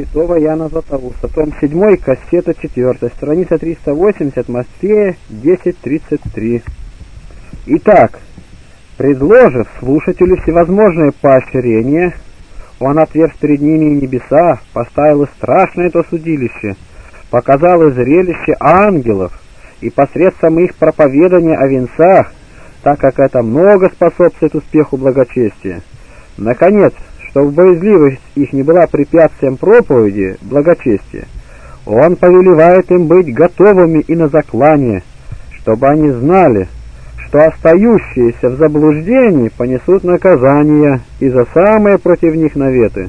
святого Яна Златоуста, том 7, кассета 4, страница 380, Москве, 1033. Итак, предложив слушателю всевозможное поощрение, он отверз перед ними и небеса, поставил и страшное то судилище, показал и зрелище ангелов, и посредством их проповедания о венцах, так как это много способствует успеху благочестия. Наконец, чтобы боязливость их не была препятствием проповеди благочестия, он повелевает им быть готовыми и на заклание, чтобы они знали, что остающиеся в заблуждении понесут наказание и за самые против них наветы.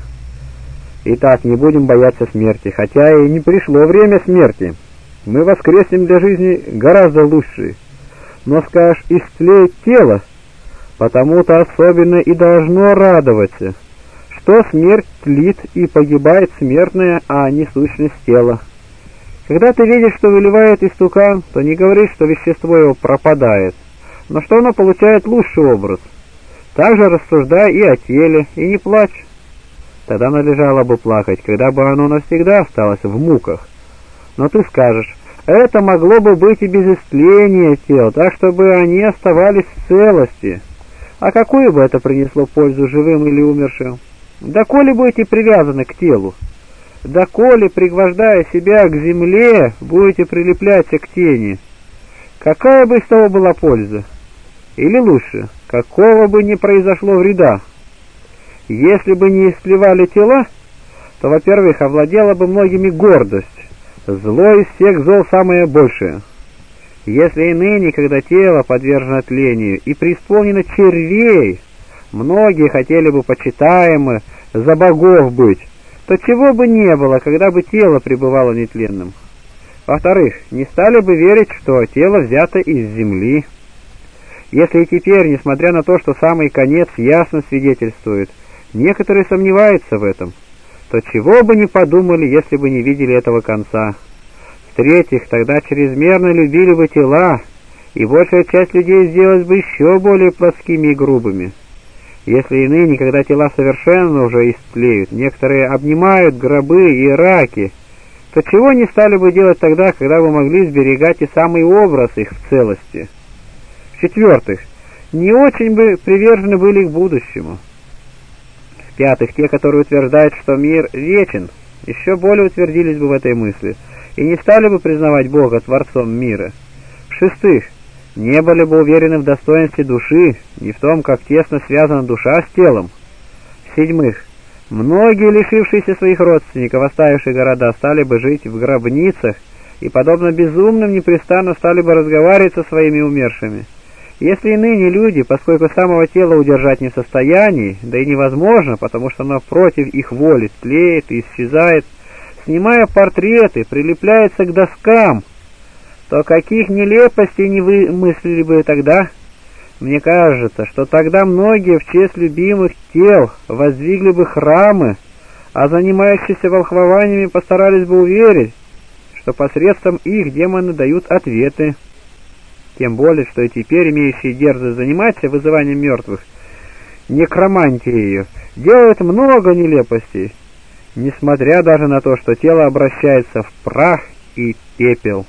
Итак, не будем бояться смерти, хотя и не пришло время смерти. Мы воскреснем для жизни гораздо лучшей. Но, скажешь, истлеет тело, потому-то особенно и должно радоваться, что смерть тлит и погибает смертное, а не сущность тела. Когда ты видишь, что выливает истукан, то не говоришь, что вещество его пропадает, но что оно получает лучший образ. Также рассуждай и о теле, и не плачь. Тогда надлежало бы плакать, когда бы оно навсегда осталось в муках. Но ты скажешь, это могло бы быть и без истления тел, так чтобы они оставались в целости. А какую бы это принесло пользу живым или умершим? Доколе будете привязаны к телу? Доколе, пригвождая себя к земле, будете прилепляться к тени? Какая бы из того была польза? Или лучше, какого бы ни произошло вреда? Если бы не истлевали тела, то, во-первых, овладела бы многими гордость. Зло из всех зол самое большее. Если и ныне, когда тело подвержено тлению и преисполнено червей, многие хотели бы почитаемы за богов быть, то чего бы не было, когда бы тело пребывало нетленным. Во-вторых, не стали бы верить, что тело взято из земли. Если и теперь, несмотря на то, что самый конец ясно свидетельствует, некоторые сомневаются в этом, то чего бы не подумали, если бы не видели этого конца. В-третьих, тогда чрезмерно любили бы тела, и большая часть людей сделалась бы еще более плоскими и грубыми. Если и ныне, когда тела совершенно уже истлеют, некоторые обнимают гробы и раки, то чего не стали бы делать тогда, когда бы могли сберегать и самый образ их в целости? В-четвертых, не очень бы привержены были к будущему. В-пятых, те, которые утверждают, что мир вечен, еще более утвердились бы в этой мысли и не стали бы признавать Бога Творцом мира. В-шестых, не были бы уверены в достоинстве души, не в том, как тесно связана душа с телом. В-седьмых, многие, лишившиеся своих родственников, оставившие города, стали бы жить в гробницах и, подобно безумным, непрестанно стали бы разговаривать со своими умершими. Если и ныне люди, поскольку самого тела удержать не в состоянии, да и невозможно, потому что оно против их воли тлеет и исчезает, снимая портреты, прилепляется к доскам, то каких нелепостей не вымыслили бы тогда? Мне кажется, что тогда многие в честь любимых тел воздвигли бы храмы, а занимающиеся волхвованиями постарались бы уверить, что посредством их демоны дают ответы. Тем более, что и теперь имеющие дерзость заниматься вызыванием мертвых, некромантией, делают много нелепостей, несмотря даже на то, что тело обращается в прах и пепел.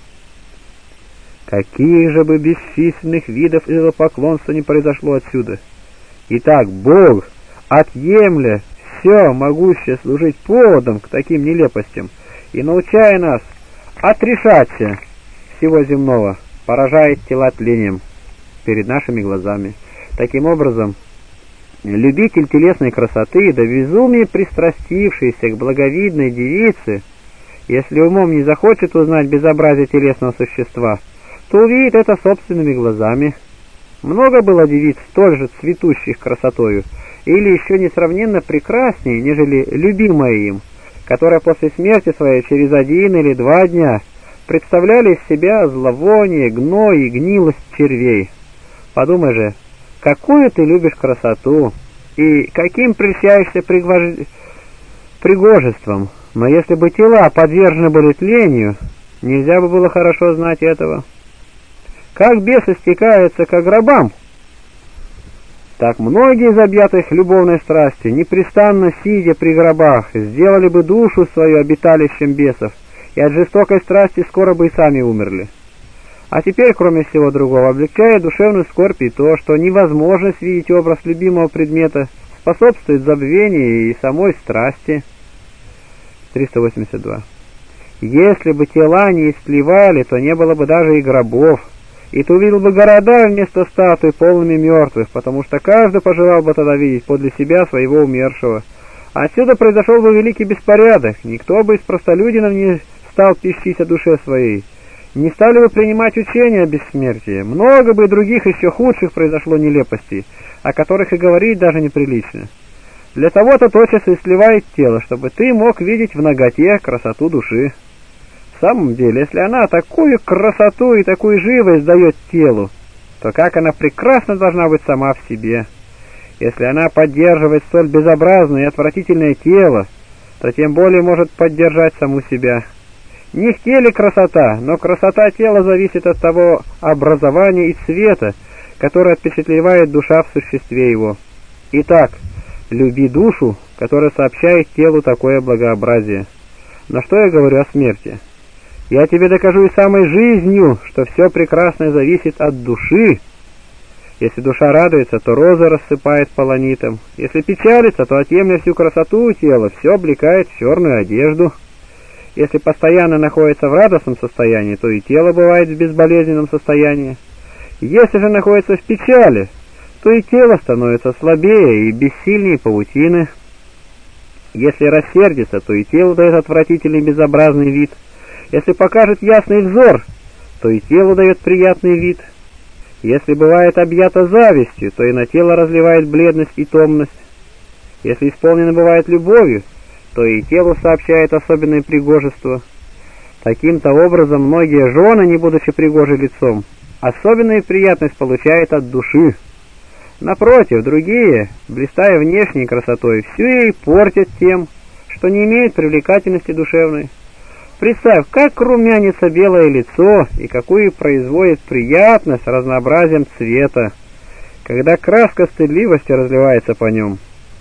Каких же бы бесчисленных видов идолопоклонства не произошло отсюда! Итак, Бог, отъемля все могущее служить поводом к таким нелепостям и научая нас отрешаться всего земного, поражает тела тлением перед нашими глазами. Таким образом, любитель телесной красоты, до безумия пристрастившийся к благовидной девице, если умом не захочет узнать безобразие телесного существа, то увидит это собственными глазами. Много было девиц, столь же цветущих красотою, или еще несравненно прекраснее, нежели любимая им, которая после смерти своей через 1 или 2 дня представляли из себя зловоние, гной и гнилость червей. Подумай же, какую ты любишь красоту и каким прельщаешься пригожеством, но если бы тела подвержены были тлению, нельзя бы было хорошо знать этого. Как бесы стекаются к гробам, Так многие из объятых любовной страсти, непрестанно сидя при гробах, сделали бы душу свою обиталищем бесов, и от жестокой страсти скоро бы и сами умерли. А теперь, кроме всего другого, облегчая душевную скорбь и то, что невозможность видеть образ любимого предмета, способствует забвению и самой страсти. 382. Если бы тела не истлевали, то не было бы даже и гробов, и ты увидел бы города вместо статуй полными мертвых, потому что каждый пожелал бы тогда видеть подле себя своего умершего. Отсюда произошел бы великий беспорядок, никто бы из простолюдинов не стал пищить о душе своей, не стали бы принимать учения о бессмертии, много бы и других еще худших произошло нелепостей, о которых и говорить даже неприлично. Для того-то тотчас и сливает тело, чтобы ты мог видеть в наготе красоту души. В самом деле, если она такую красоту и такую живость дает телу, то как она прекрасно должна быть сама в себе. Если она поддерживает столь безобразное и отвратительное тело, то тем более может поддержать саму себя. Не в теле красота, но красота тела зависит от того образования и цвета, которое отпечатлевает душа в существе его. Итак, люби душу, которая сообщает телу такое благообразие. Но что я говорю о смерти? Я тебе докажу и самой жизнью, что все прекрасное зависит от души. Если душа радуется, то роза рассыпает полонитом. Если печалится, то отъемля всю красоту тела, все облекает в черную одежду. Если постоянно находится в радостном состоянии, то и тело бывает в безболезненном состоянии. Если же находится в печали, то и тело становится слабее и бессильнее паутины. Если рассердится, то и тело дает отвратительный безобразный вид. Если покажет ясный взор, то и телу дает приятный вид. Если бывает объято завистью, то и на тело разливает бледность и томность. Если исполнено бывает любовью, то и телу сообщает особенное пригожество. Таким-то образом многие жены, не будучи пригожи лицом, особенную приятность получают от души. Напротив, другие, блистая внешней красотой, всю ей портят тем, что не имеет привлекательности душевной. Представь, как румянится белое лицо и какую производит приятность разнообразием цвета, когда краска стыдливости разливается по нем.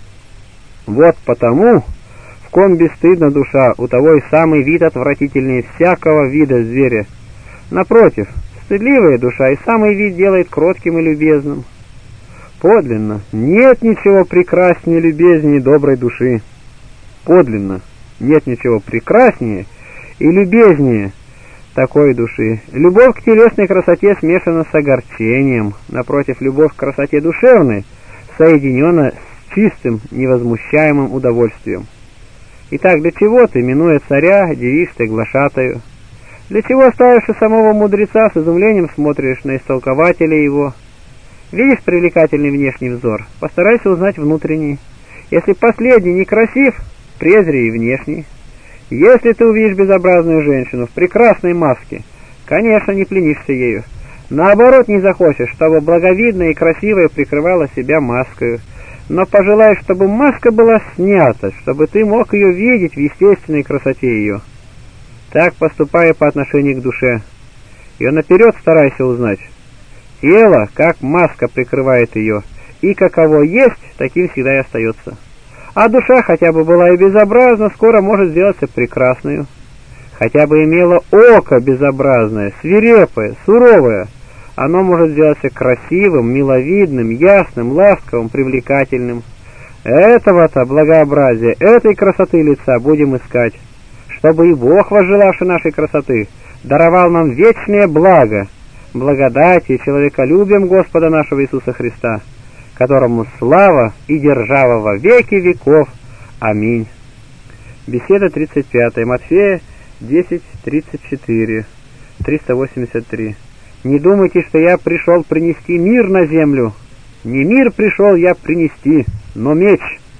Вот потому, в ком бесстыдна душа, у того и самый вид отвратительнее всякого вида зверя. Напротив, стыдливая душа и самый вид делает кротким и любезным. Подлинно, нет ничего прекраснее и любезнее доброй души. Подлинно, нет ничего прекраснее и любезнее такой души. Любовь к телесной красоте смешана с огорчением. Напротив, любовь к красоте душевной соединена с чистым, невозмущаемым удовольствием. Итак, для чего ты, минуя царя, дивишься глашатаю? Для чего оставивши самого мудреца, с изумлением смотришь на истолкователя его? Видишь привлекательный внешний взор? Постарайся узнать внутренний. Если последний некрасив, презри и внешний. Если ты увидишь безобразную женщину в прекрасной маске, конечно, не пленишься ею. Наоборот, не захочешь, чтобы благовидная и красивая прикрывала себя маскою, но пожелаешь, чтобы маска была снята, чтобы ты мог ее видеть в естественной красоте ее. Так поступай по отношению к душе. Ее наперед старайся узнать. Тело, как маска, прикрывает ее, и каково есть, таким всегда и остается. А душа, хотя бы была и безобразна, скоро может сделаться прекрасной. Хотя бы имела око безобразное, свирепое, суровое, оно может сделаться красивым, миловидным, ясным, ласковым, привлекательным. Этого-то благообразия, этой красоты лица будем искать, чтобы и Бог, возжелавший нашей красоты, даровал нам вечное благо, благодати и человеколюбием Господа нашего Иисуса Христа, которому слава и держава во веки веков. Аминь. Беседа 35. Матфея 10:34. 383. Не думайте, что я пришел принести мир на землю. Не мир пришел я принести, но меч.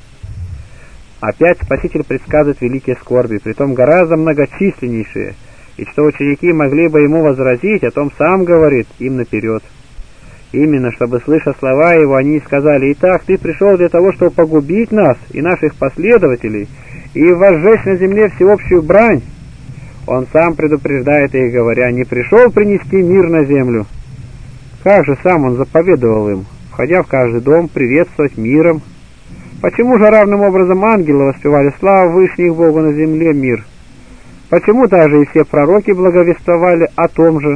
Опять Спаситель предсказывает великие скорби, притом гораздо многочисленнейшие, и что ученики могли бы ему возразить, о том сам говорит им наперед. Именно, чтобы, слыша слова его, они сказали: «Итак, ты пришел для того, чтобы погубить нас и наших последователей, и возжечь на земле всеобщую брань». Он сам предупреждает их, говоря: «Не пришел принести мир на землю». Как же сам он заповедовал им: входя в каждый дом, приветствовать миром. Почему же равным образом ангелы воспевали славу Вышних Богу на земле мир? Почему также и все пророки благовествовали о том же?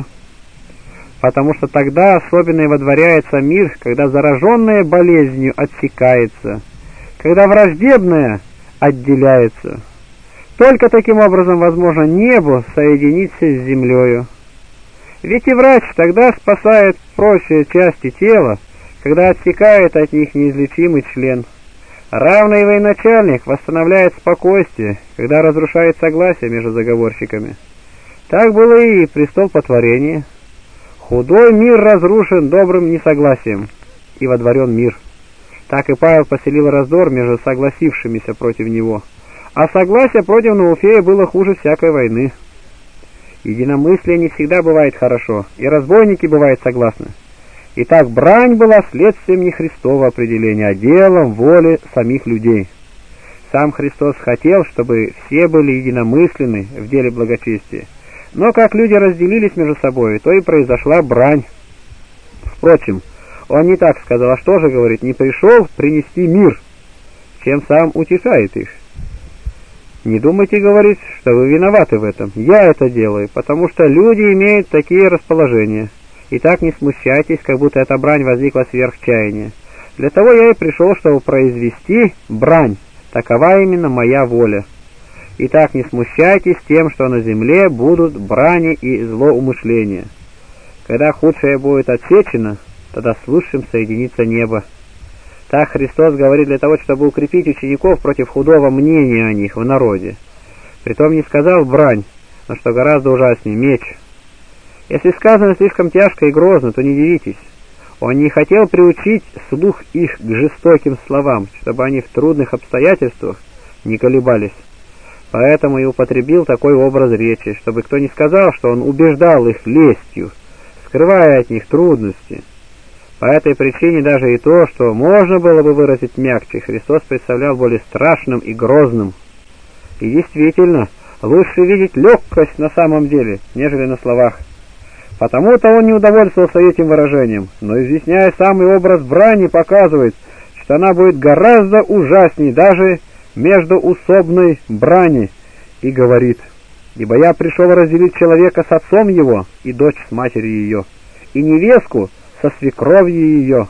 Потому что тогда особенно и водворяется мир, когда зараженное болезнью отсекается, когда враждебное отделяется. Только таким образом возможно небу соединиться с землею. Ведь и врач тогда спасает прочие части тела, когда отсекает от них неизлечимый член. Равно и военачальник восстанавливает спокойствие, когда разрушает согласие между заговорщиками. Так было и при столпотворении. Худой мир разрушен добрым несогласием, и водворен мир. Так и Павел поселил раздор между согласившимися против него, а согласие против Науфея было хуже всякой войны. Единомыслие не всегда бывает хорошо, и разбойники бывают согласны. Итак, брань была следствием не Христова определения, а делом воли самих людей. Сам Христос хотел, чтобы все были единомысленны в деле благочестия, но как люди разделились между собой, то и произошла брань. Впрочем, он не так сказал, а что же, говорит, не пришел принести мир, чем сам утешает их. Не думайте, говорит, что вы виноваты в этом. Я это делаю, потому что люди имеют такие расположения. Итак, не смущайтесь, как будто эта брань возникла сверх чаяния. Для того я и пришел, чтобы произвести брань. Такова именно моя воля. Итак, не смущайтесь тем, что на земле будут брани и злоумышления. Когда худшее будет отсечено, тогда с лучшим соединится небо. Так Христос говорит для того, чтобы укрепить учеников против худого мнения о них в народе. Притом не сказал брань, но что гораздо ужаснее, меч. Если сказано слишком тяжко и грозно, то не дивитесь. Он не хотел приучить слух их к жестоким словам, чтобы они в трудных обстоятельствах не колебались. Поэтому и употребил такой образ речи, чтобы кто не сказал, что он убеждал их лестью, скрывая от них трудности. По этой причине даже и то, что можно было бы выразить мягче, Христос представлял более страшным и грозным. И действительно, лучше видеть легкость на самом деле, нежели на словах. Потому-то он не удовольствовался этим выражением, но, изъясняя самый образ брани, показывает, что она будет гораздо ужасней даже междуусобной брани, и говорит: «Ибо я пришел разделить человека с отцом его, и дочь с матерью ее, и невестку со свекровью ее».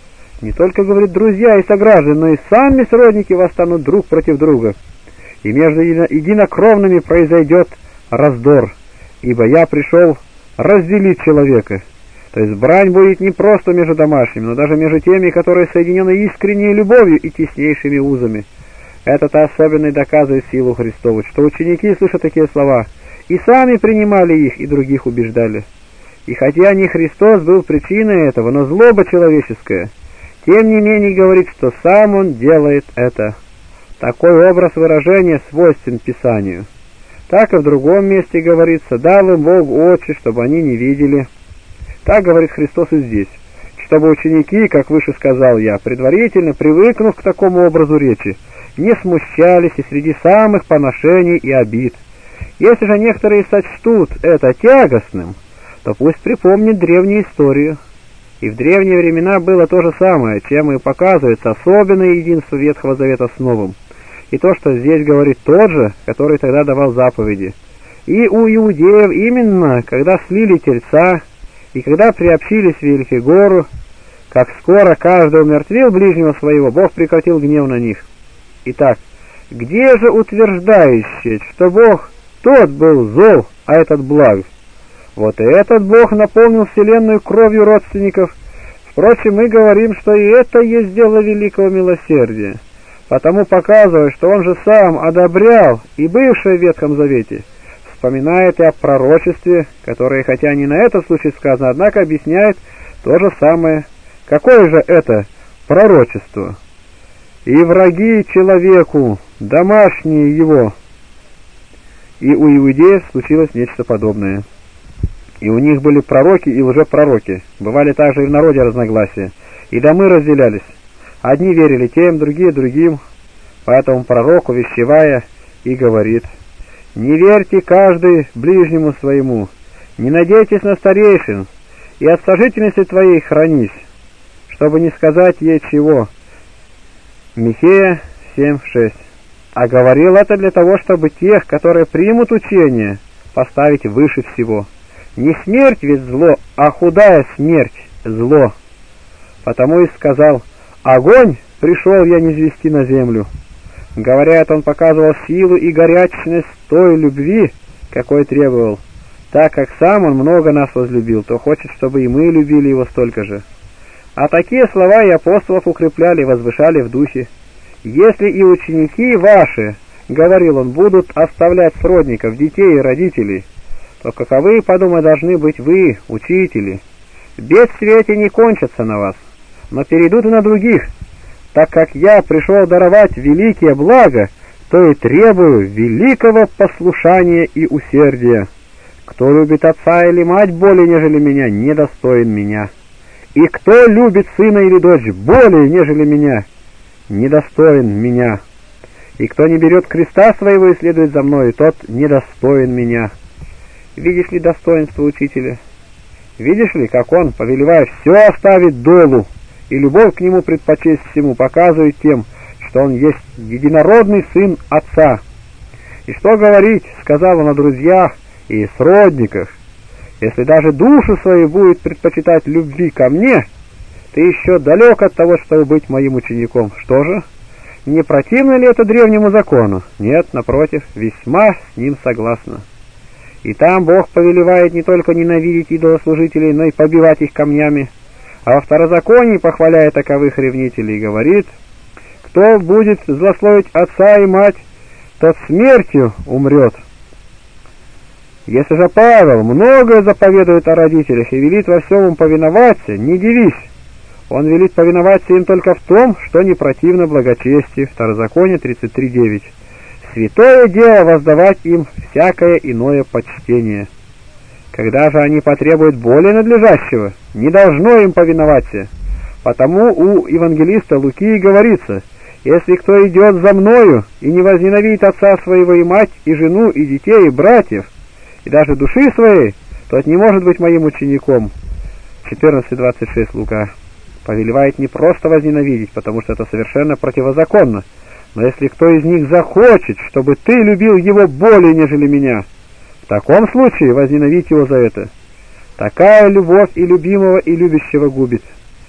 Не только, говорит, друзья и сограждане, но и сами сродники восстанут друг против друга, и между единокровными произойдет раздор, ибо я пришел разделить человека. То есть брань будет не просто между домашними, но даже между теми, которые соединены искренней любовью и теснейшими узами. Это-то особенно и доказывает силу Христову, что ученики, слыша такие слова, и сами принимали их, и других убеждали. И хотя не Христос был причиной этого, но злоба человеческая, тем не менее говорит, что сам Он делает это. Такой образ выражения свойствен Писанию. Так и в другом месте говорится: «Дал им Бог очи, чтобы они не видели». Так говорит Христос и здесь, чтобы ученики, как выше сказал я, предварительно привыкнув к такому образу речи, не смущались и среди самых поношений и обид. Если же некоторые сочтут это тягостным, то пусть припомнят древнюю историю. И в древние времена было то же самое, чем и показывается особенное единство Ветхого Завета с Новым. И то, что здесь говорит тот же, который тогда давал заповеди. И у иудеев именно, когда слили тельца, и когда приобщились в Вельфигору, как скоро каждый умертвил ближнего своего, Бог прекратил гнев на них. Итак, где же утверждающее, что Бог тот был зол, а этот благ? Вот и этот Бог наполнил вселенную кровью родственников. Впрочем, мы говорим, что и это есть дело великого милосердия. Потому показывая, что Он же сам одобрял и бывшее в Ветхом Завете, вспоминает и о пророчестве, которое, хотя не на этот случай сказано, однако объясняет то же самое. Какое же это пророчество? «И враги человеку, домашние его». И у иудеев случилось нечто подобное. И у них были пророки и лжепророки, бывали также и в народе разногласия, и домы разделялись. Одни верили тем, другие другим. Поэтому пророк, увещевая, и говорит: «Не верьте каждый ближнему своему, не надейтесь на старейшин, и от сожительницы твоей хранись». чтобы не сказать ей чего. Михея 7:6. А говорил это для того, чтобы тех, которые примут учение, поставить выше всего. Не смерть ведь зло, а худая смерть зло. Потому и сказал: огонь пришел я низвести на землю. Говоря это, он показывал силу и горячность той любви, какой требовал. Так как сам он много нас возлюбил, то хочет, чтобы и мы любили его столько же. А такие слова и апостолов укрепляли и возвышали в духе. Если и ученики ваши, говорил он, будут оставлять сродников, детей и родителей, то каковы, подумай, должны быть вы, учители. Бедствия не кончатся на вас, но перейдут и на других. Так как я пришел даровать великие блага, то и требую великого послушания и усердия. Кто любит отца или мать более, нежели меня, недостоин меня. И кто любит сына или дочь более, нежели меня, недостоин меня. И кто не берет креста своего и следует за мной, тот недостоин меня. Видишь ли достоинство учителя? Видишь ли, как он, повелевая все оставить долу, и любовь к нему предпочесть всему, показывает тем, что он есть единородный сын Отца. И что говорить, сказал он о друзьях и сродниках, если даже душу свою будет предпочитать любви ко мне, ты еще далек от того, чтобы быть моим учеником. Что же? Не противно ли это древнему закону? Нет, напротив, весьма с ним согласна. И там Бог повелевает не только ненавидеть идолослужителей, но и побивать их камнями, а во второзаконии, похваляя таковых ревнителей, говорит: кто будет злословить отца и мать, тот смертью умрет. Если же Павел многое заповедует о родителях и велит во всем им повиноваться, не дивись. Он велит повиноваться им только в том, что не противно благочестию. Второзаконие 33:9. Святое дело воздавать им всякое иное почтение. Когда же они потребуют более надлежащего, не должно им повиноваться. Потому у евангелиста Луки говорится: если кто идет за мною и не возненавидит отца своего и мать, и жену, и детей, и братьев, и даже души своей, тот не может быть моим учеником. 14:26 Лука. Повелевает не просто возненавидеть, потому что это совершенно противозаконно, но если кто из них захочет, чтобы ты любил его более, нежели меня, в таком случае возненавидь его за это. Такая любовь и любимого, и любящего губит.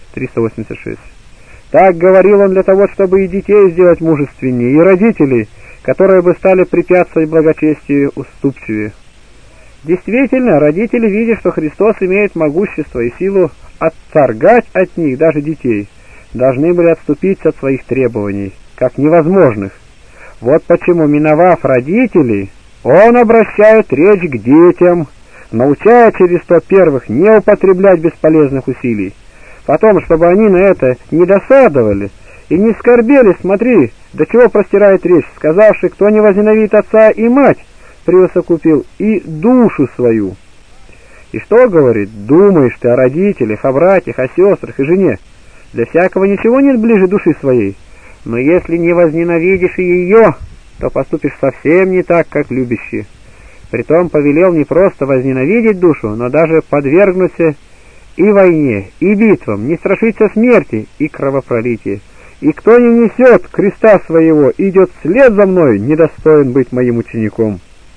386. Так говорил он для того, чтобы и детей сделать мужественнее, и родителей, которые бы стали препятствовать благочестию, уступчивее. Действительно, родители, видя, что Христос имеет могущество и силу отторгать от них даже детей, должны были отступиться от своих требований, как невозможных. Вот почему, миновав родителей, он обращает речь к детям, научая через то первых не употреблять бесполезных усилий, потом, чтобы они на это не досадовали и не скорбели. Смотри, до чего простирает речь, сказавший: кто не возненавидит отца и мать, превосокупил и душу свою. И что говорит? Думаешь ты о родителях, о братьях, о сестрах и жене. Для всякого ничего нет ближе души своей. Но если не возненавидишь и ее, то поступишь совсем не так, как любящий. Притом повелел не просто возненавидеть душу, но даже подвергнуться и войне, и битвам, не страшиться смерти и кровопролития. И кто не несет креста своего и идет вслед за мной, недостоин быть моим учеником.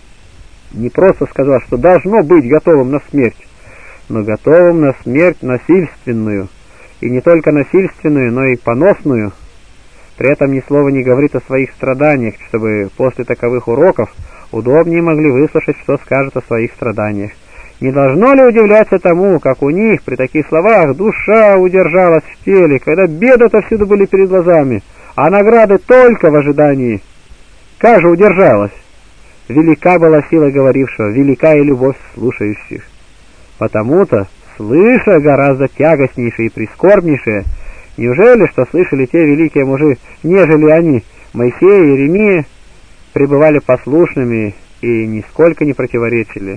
Не просто сказал, что должно быть готовым на смерть, но готовым на смерть насильственную, и не только насильственную, но и поносную. При этом ни слова не говорит о своих страданиях, чтобы после таковых уроков удобнее могли выслушать, что скажет о своих страданиях. Не должно ли удивляться тому, как у них при таких словах душа удержалась в теле, когда беды-то всюду были перед глазами, а награды только в ожидании? Как же удержалась? Велика была сила говорившего, велика и любовь слушающих. Потому-то, слыша гораздо тягостнейшее и прискорбнейшее, неужели, что слышали те великие мужи, нежели они, Моисей и Иеремия, пребывали послушными и нисколько не противоречили?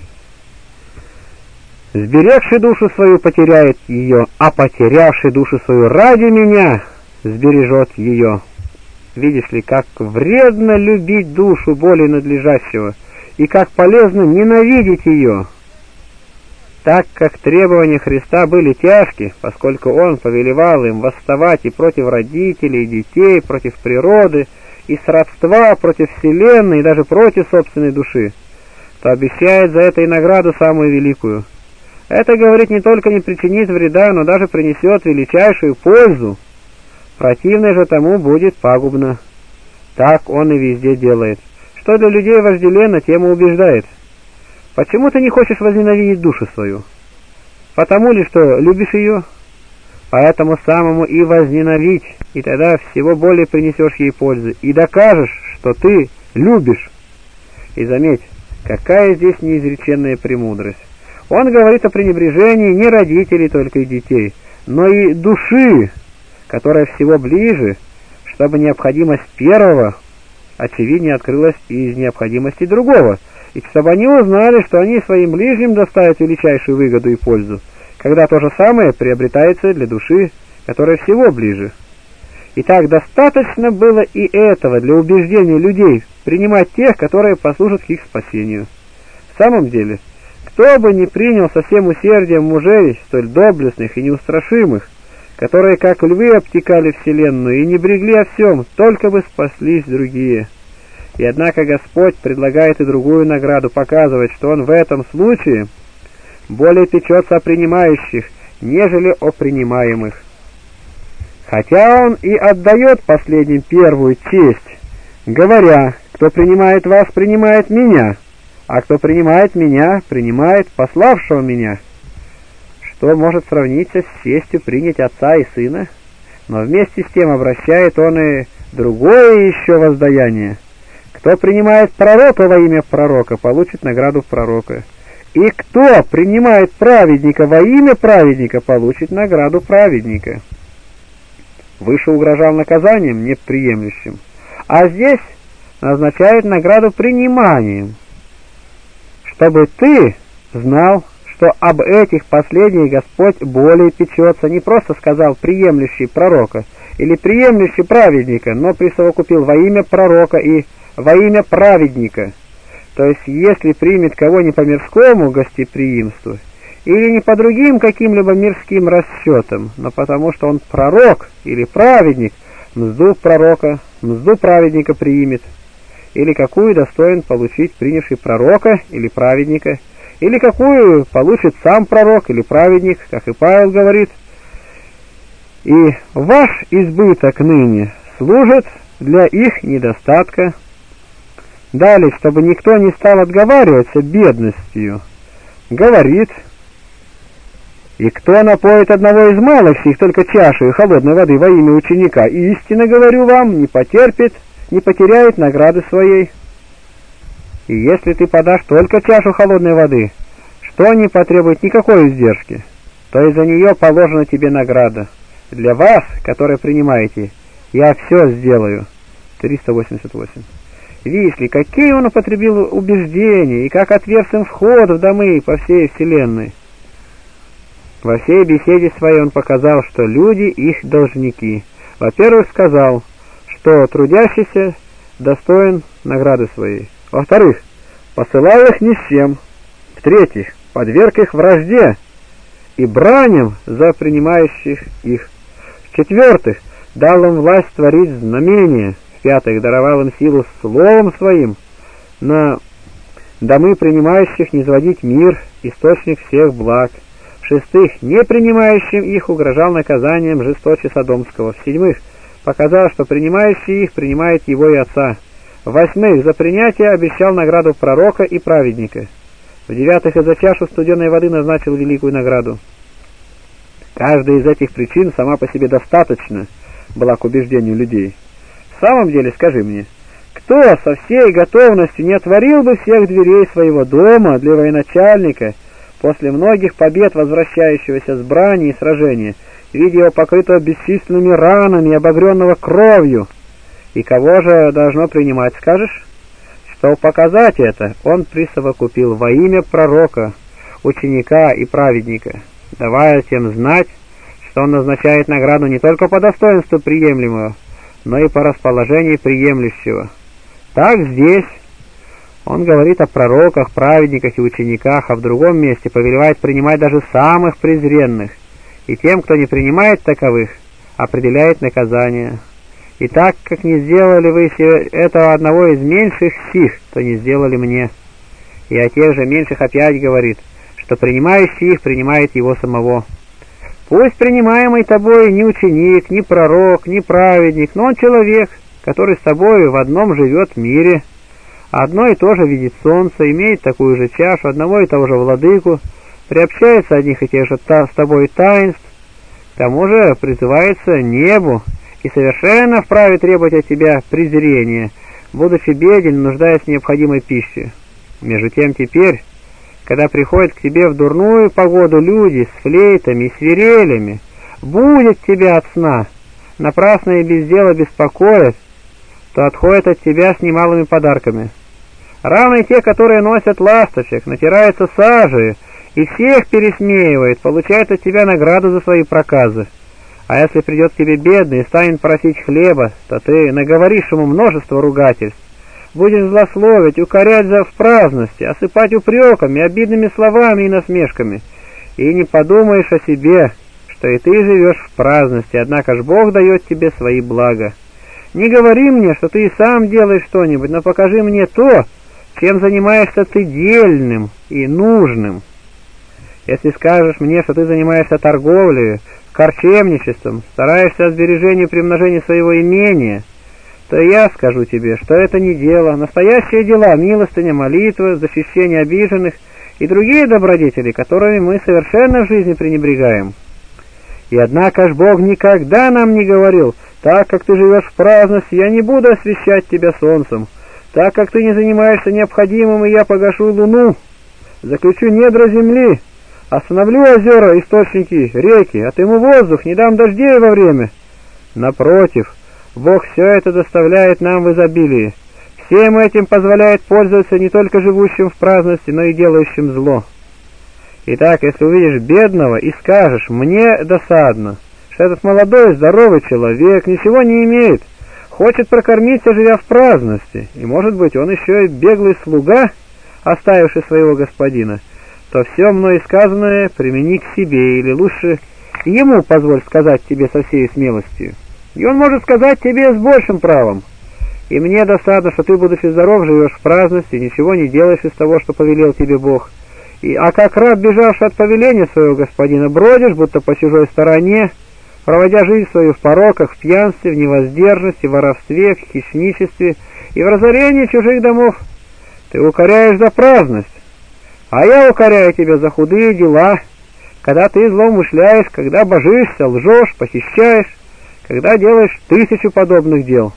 Сберегший душу свою потеряет ее, а потерявший душу свою ради меня сбережет ее. Видишь ли, как вредно любить душу более надлежащего, и как полезно ненавидеть ее. так как требования Христа были тяжкие, поскольку Он повелевал им восставать и против родителей, и детей, против природы, и сродства, против вселенной, и даже против собственной души, то обещает за это и награду самую великую. Это, говорит, не только не причинит вреда, но даже принесет величайшую пользу. Противное же тому будет пагубно. Так Он и везде делает. Что для людей вожделенно, тем и убеждает. Почему ты не хочешь возненавидеть душу свою? Потому ли, что любишь ее? Поэтому самому и возненавидь, и тогда всего более принесешь ей пользы, и докажешь, что ты любишь. И заметь, какая здесь неизреченная премудрость. Он говорит о пренебрежении не родителей только и детей, но и души, которая всего ближе, чтобы необходимость первого очевиднее открылась и из необходимости другого, и чтобы они узнали, что они своим ближним доставят величайшую выгоду и пользу, когда то же самое приобретается для души, которая всего ближе. Итак, достаточно было и этого для убеждения людей принимать тех, которые послужат к их спасению. В самом деле, кто бы ни принял со всем усердием мужей, столь доблестных и неустрашимых, которые как львы обтекали вселенную и не брегли о всем, только бы спаслись другие. И однако Господь предлагает и другую награду, показывает, что Он в этом случае более печется о принимающих, нежели о принимаемых. Хотя Он и отдает последним первую честь, говоря: «Кто принимает вас, принимает меня, а кто принимает меня, принимает пославшего меня». Что может сравниться с честью принять отца и сына? Но вместе с тем обращает Он и другое еще воздаяние. Кто принимает пророка во имя пророка, получит награду пророка. И кто принимает праведника во имя праведника, получит награду праведника. Выше угрожал наказанием неприемлющим, а здесь назначает награду приниманием, чтобы ты знал, что об этих последних Господь более печется. Не просто сказал приемлющий пророка или приемлющий праведника, но присовокупил во имя пророка и во имя праведника. То есть, если примет кого не по мирскому гостеприимству или не по другим каким-либо мирским расчетам, но потому что он пророк или праведник, мзду пророка, мзду праведника примет, или какую достоин получить принявший пророка или праведника, или какую получит сам пророк или праведник, как и Павел говорит. И ваш избыток ныне служит для их недостатка. Далее, чтобы никто не стал отговариваться бедностью, говорит: «И кто напоит одного из малых сих только чашей холодной воды во имя ученика, истинно говорю вам, не потеряет награды своей». И если ты подашь только чашу холодной воды, что не потребует никакой издержки, то из-за нее положена тебе награда. Для вас, которые принимаете, я все сделаю. 388. Видишь ли, какие он употребил убеждения, и как отверз им вход в домы по всей вселенной. Во всей беседе своей он показал, что люди их должники. Во-первых, сказал, что трудящийся достоин награды своей. Во-вторых, посылал их ни с чем. В-третьих, подверг их вражде и браням за принимающих их. В-четвертых, дал им власть творить знамения. В-пятых, даровал им силу словом своим на домы принимающих низводить мир, источник всех благ. В-шестых, не принимающим их угрожал наказанием жесточе Содомского. В-седьмых, показал, что принимающий их принимает его и отца. В-восьмых, за принятие обещал награду пророка и праведника. В-девятых, и за чашу студеной воды назначил великую награду. Каждая из этих причин сама по себе достаточно была к убеждению людей. В самом деле, скажи мне, кто со всей готовностью не отворил бы всех дверей своего дома для военачальника после многих побед, возвращающегося с брани и сражения, видя его покрытого бесчисленными ранами, обогренного кровью? И кого же должно принимать, скажешь? Чтобы показать это, он присовокупил во имя пророка, ученика и праведника, давая тем знать, что он назначает награду не только по достоинству приемлемого, но и по расположению приемлющего. Так здесь Он говорит о пророках, праведниках и учениках, а в другом месте повелевает принимать даже самых презренных, и тем, кто не принимает таковых, определяет наказание. И так, как не сделали вы этого одного из меньших сих, то не сделали мне. И о тех же меньших опять говорит, что принимающий их принимает его самого. Пусть принимаемый тобой не ученик, не пророк, не праведник, но он человек, который с тобой в одном живет мире, одно и то же видит солнце, имеет такую же чашу, одного и того же владыку, приобщается одних и тех же с тобой таинств, к тому же призывается небу и совершенно вправе требовать от тебя презрения, будучи беден, нуждаясь в необходимой пище. Между тем теперь, когда приходят к тебе в дурную погоду люди с флейтами и свирелями, будут тебя от сна, напрасно и без дела беспокоят, то отходят от тебя с немалыми подарками. Равно и те, которые носят ласточек, натираются сажей и всех пересмеивают, получают от тебя награду за свои проказы. А если придет к тебе бедный и станет просить хлеба, то ты наговоришь ему множество ругательств, будешь злословить, укорять в праздности, осыпать упреками, обидными словами и насмешками, и не подумаешь о себе, что и ты живешь в праздности, однако ж Бог дает тебе свои блага. Не говори мне, что ты и сам делаешь что-нибудь, но покажи мне то, чем занимаешься ты дельным и нужным. Если скажешь мне, что ты занимаешься торговлей, корчемничеством, стараешься о сбережении и примножении своего имения, то я скажу тебе, что это не дело. Настоящие дела — милостыня, молитва, защищение обиженных и другие добродетели, которыми мы совершенно в жизни пренебрегаем. И однако ж Бог никогда нам не говорил: так как ты живешь в праздности, я не буду освещать тебя солнцем, так как ты не занимаешься необходимым, и я погашу луну, заключу недра земли, остановлю озера, источники, реки, отыму воздух, не дам дождей во время. Напротив, Бог все это доставляет нам в изобилии. Всем этим позволяет пользоваться не только живущим в праздности, но и делающим зло. Итак, если увидишь бедного и скажешь: «Мне досадно, что этот молодой, здоровый человек ничего не имеет, хочет прокормиться, живя в праздности, и, может быть, он еще и беглый слуга, оставивший своего господина», то все мной сказанное примени к себе, или лучше ему позволь сказать тебе со всей смелостью. И он может сказать тебе с большим правом: «И мне досадно, что ты, будучи здоров, живешь в праздности, ничего не делаешь из того, что повелел тебе Бог. А как раб, бежавший от повеления своего господина, бродишь, будто по чужой стороне, проводя жизнь свою в пороках, в пьянстве, в невоздержности, в воровстве, в хищничестве и в разорении чужих домов. Ты укоряешь за праздность, а я укоряю тебя за худые дела, когда ты злоумышляешь, когда божишься, лжешь, похищаешь, когда делаешь 1000 подобных дел».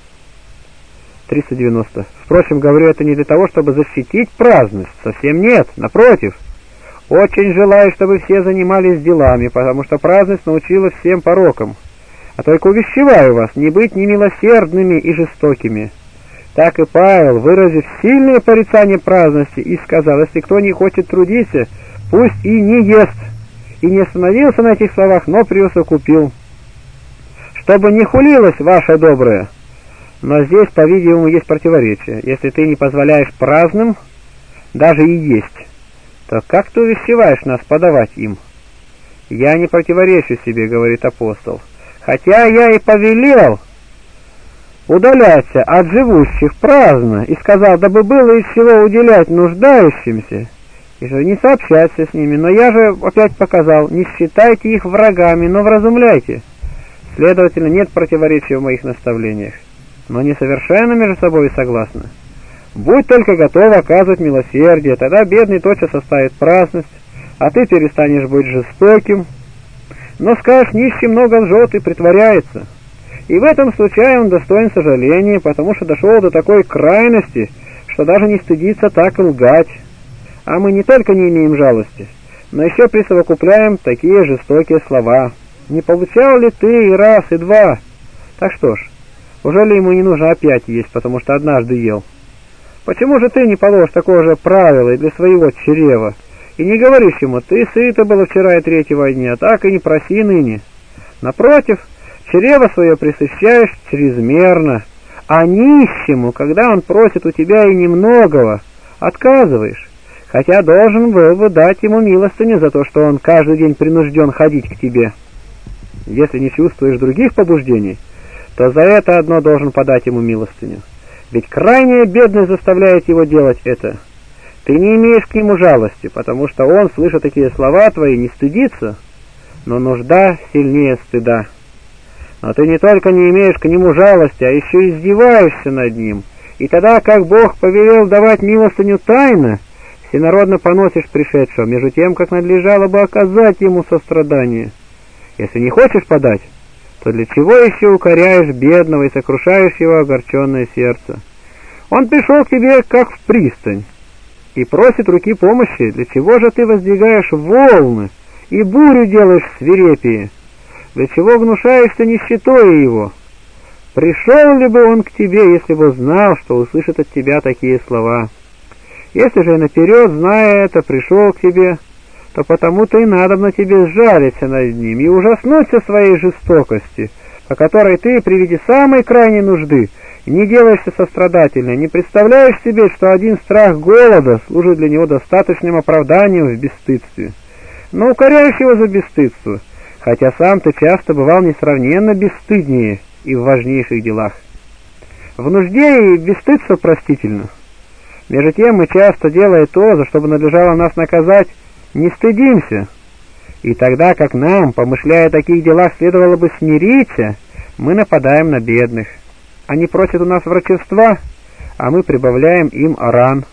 390. Впрочем, говорю это не для того, чтобы защитить праздность, совсем нет, напротив. Очень желаю, чтобы все занимались делами, потому что праздность научила всем порокам. А только увещеваю вас не быть немилосердными и жестокими. Так и Павел, выразив сильное порицание праздности, и сказал: если кто не хочет трудиться, пусть и не ест. И не остановился на этих словах, но присовокупил: чтобы не хулилось ваше доброе. Но здесь, по-видимому, есть противоречие. Если ты не позволяешь праздным даже и есть, то как ты увещеваешь нас подавать им? Я не противоречу себе, говорит апостол, хотя я и повелел удаляться от живущих праздно, и сказал, дабы было из чего уделять нуждающимся, и же не сообщаться с ними. Но я же опять показал: не считайте их врагами, но вразумляйте. Следовательно, нет противоречия в моих наставлениях, но не совершенно между собой согласны. Будь только готов оказывать милосердие, тогда бедный тотчас оставит праздность, а ты перестанешь быть жестоким. Но скажешь: нищий много лжет и притворяется. И в этом случае он достоин сожаления, потому что дошел до такой крайности, что даже не стыдится так лгать. А мы не только не имеем жалости, но еще присовокупляем такие жестокие слова. Не получал ли ты и раз, и два? Так что ж, уже ли ему не нужно опять есть, потому что однажды ел? Почему же ты не положишь такое же правило и для своего чрева, и не говоришь ему: ты сыто было вчера и третьего дня, так и не проси ныне? Напротив, чрево свое пресыщаешь чрезмерно, а нищему, когда он просит у тебя и немногого, Отказываешь, хотя должен был бы дать ему милостыню за то, что он каждый день принужден ходить к тебе. Если не чувствуешь других побуждений, то за это одно должен подать ему милостыню. Ведь крайняя бедность заставляет его делать это. Ты не имеешь к нему жалости, потому что он, слыша такие слова твои, не стыдится, но нужда сильнее стыда. Но ты не только не имеешь к нему жалости, а еще издеваешься над ним, и тогда, как Бог повелел давать милостыню тайно, всенародно поносишь пришедшего, между тем, как надлежало бы оказать ему сострадание. Если не хочешь подать, то для чего еще укоряешь бедного и сокрушаешь его огорченное сердце? Он пришел к тебе, как в пристань, и просит руки помощи. Для чего же ты воздвигаешь волны и бурю делаешь свирепее? Для чего гнушаешься нищетой его? Пришел ли бы он к тебе, если бы знал, что услышит от тебя такие слова? Если же наперед, зная это, пришел к тебе, то потому-то и надобно тебе сжалиться над ним и ужаснуться своей жестокости, по которой ты при виде самой крайней нужды не делаешься сострадательно, не представляешь себе, что один страх голода служит для него достаточным оправданием в бесстыдстве. Но укоряешь его за бесстыдство, хотя сам ты часто бывал несравненно бесстыднее и в важнейших делах. В нужде и бесстыдство простительно. Между тем мы часто, делая то, за что бы надлежало нас наказать, не стыдимся. И тогда, как нам, помышляя о таких делах, следовало бы смириться, мы нападаем на бедных. Они просят у нас врачества, а мы прибавляем им ран.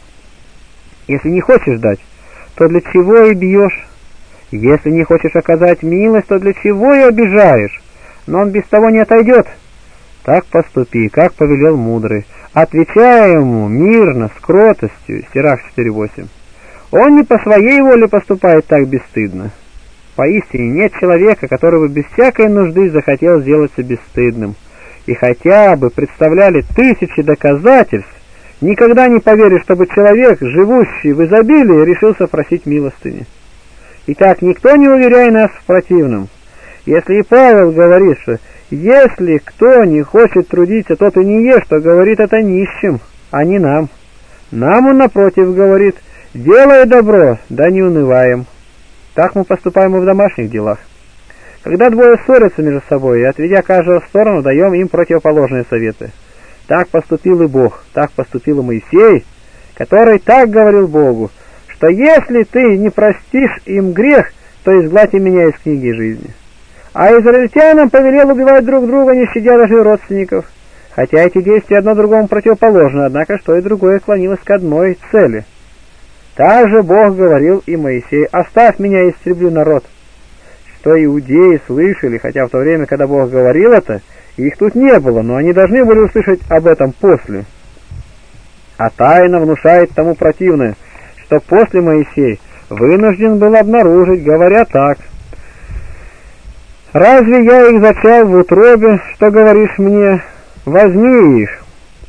Если не хочешь дать, то для чего и бьешь? Если не хочешь оказать милость, то для чего и обижаешь? Но он без того не отойдет. Так поступи, как повелел мудрый, отвечая ему мирно, с кротостью. Сирах 4:8. Он не по своей воле поступает так бесстыдно. Поистине нет человека, который бы без всякой нужды захотел сделаться бесстыдным, и хотя бы представляли тысячи доказательств, никогда не поверишь, чтобы человек, живущий в изобилии, решился просить милостыни. Итак, никто не уверяй нас в противном. Если и Павел говорит, что если кто не хочет трудиться, тот и не ешь, то говорит это нищим, а не нам. Нам он, напротив, говорит: делай добро, да не унываем. Так мы поступаем и в домашних делах. Когда двое ссорятся между собой, и, отведя каждого в сторону, даем им противоположные советы. Так поступил и Бог, так поступил и Моисей, который так говорил Богу, что если ты не простишь им грех, то изгладь и меня из книги жизни. А израильтянам повелел убивать друг друга, не щадя даже родственников. Хотя эти действия одно другому противоположны, однако что и другое клонилось к одной цели. Также Бог говорил и Моисею: «Оставь меня, и истреблю народ». Что иудеи слышали, хотя в то время, когда Бог говорил это, их тут не было, но они должны были услышать об этом после. А тайна внушает тому противное, что после Моисей вынужден был обнаружить, говоря так: «Разве я их зачал в утробе, что говоришь мне? Возьми их».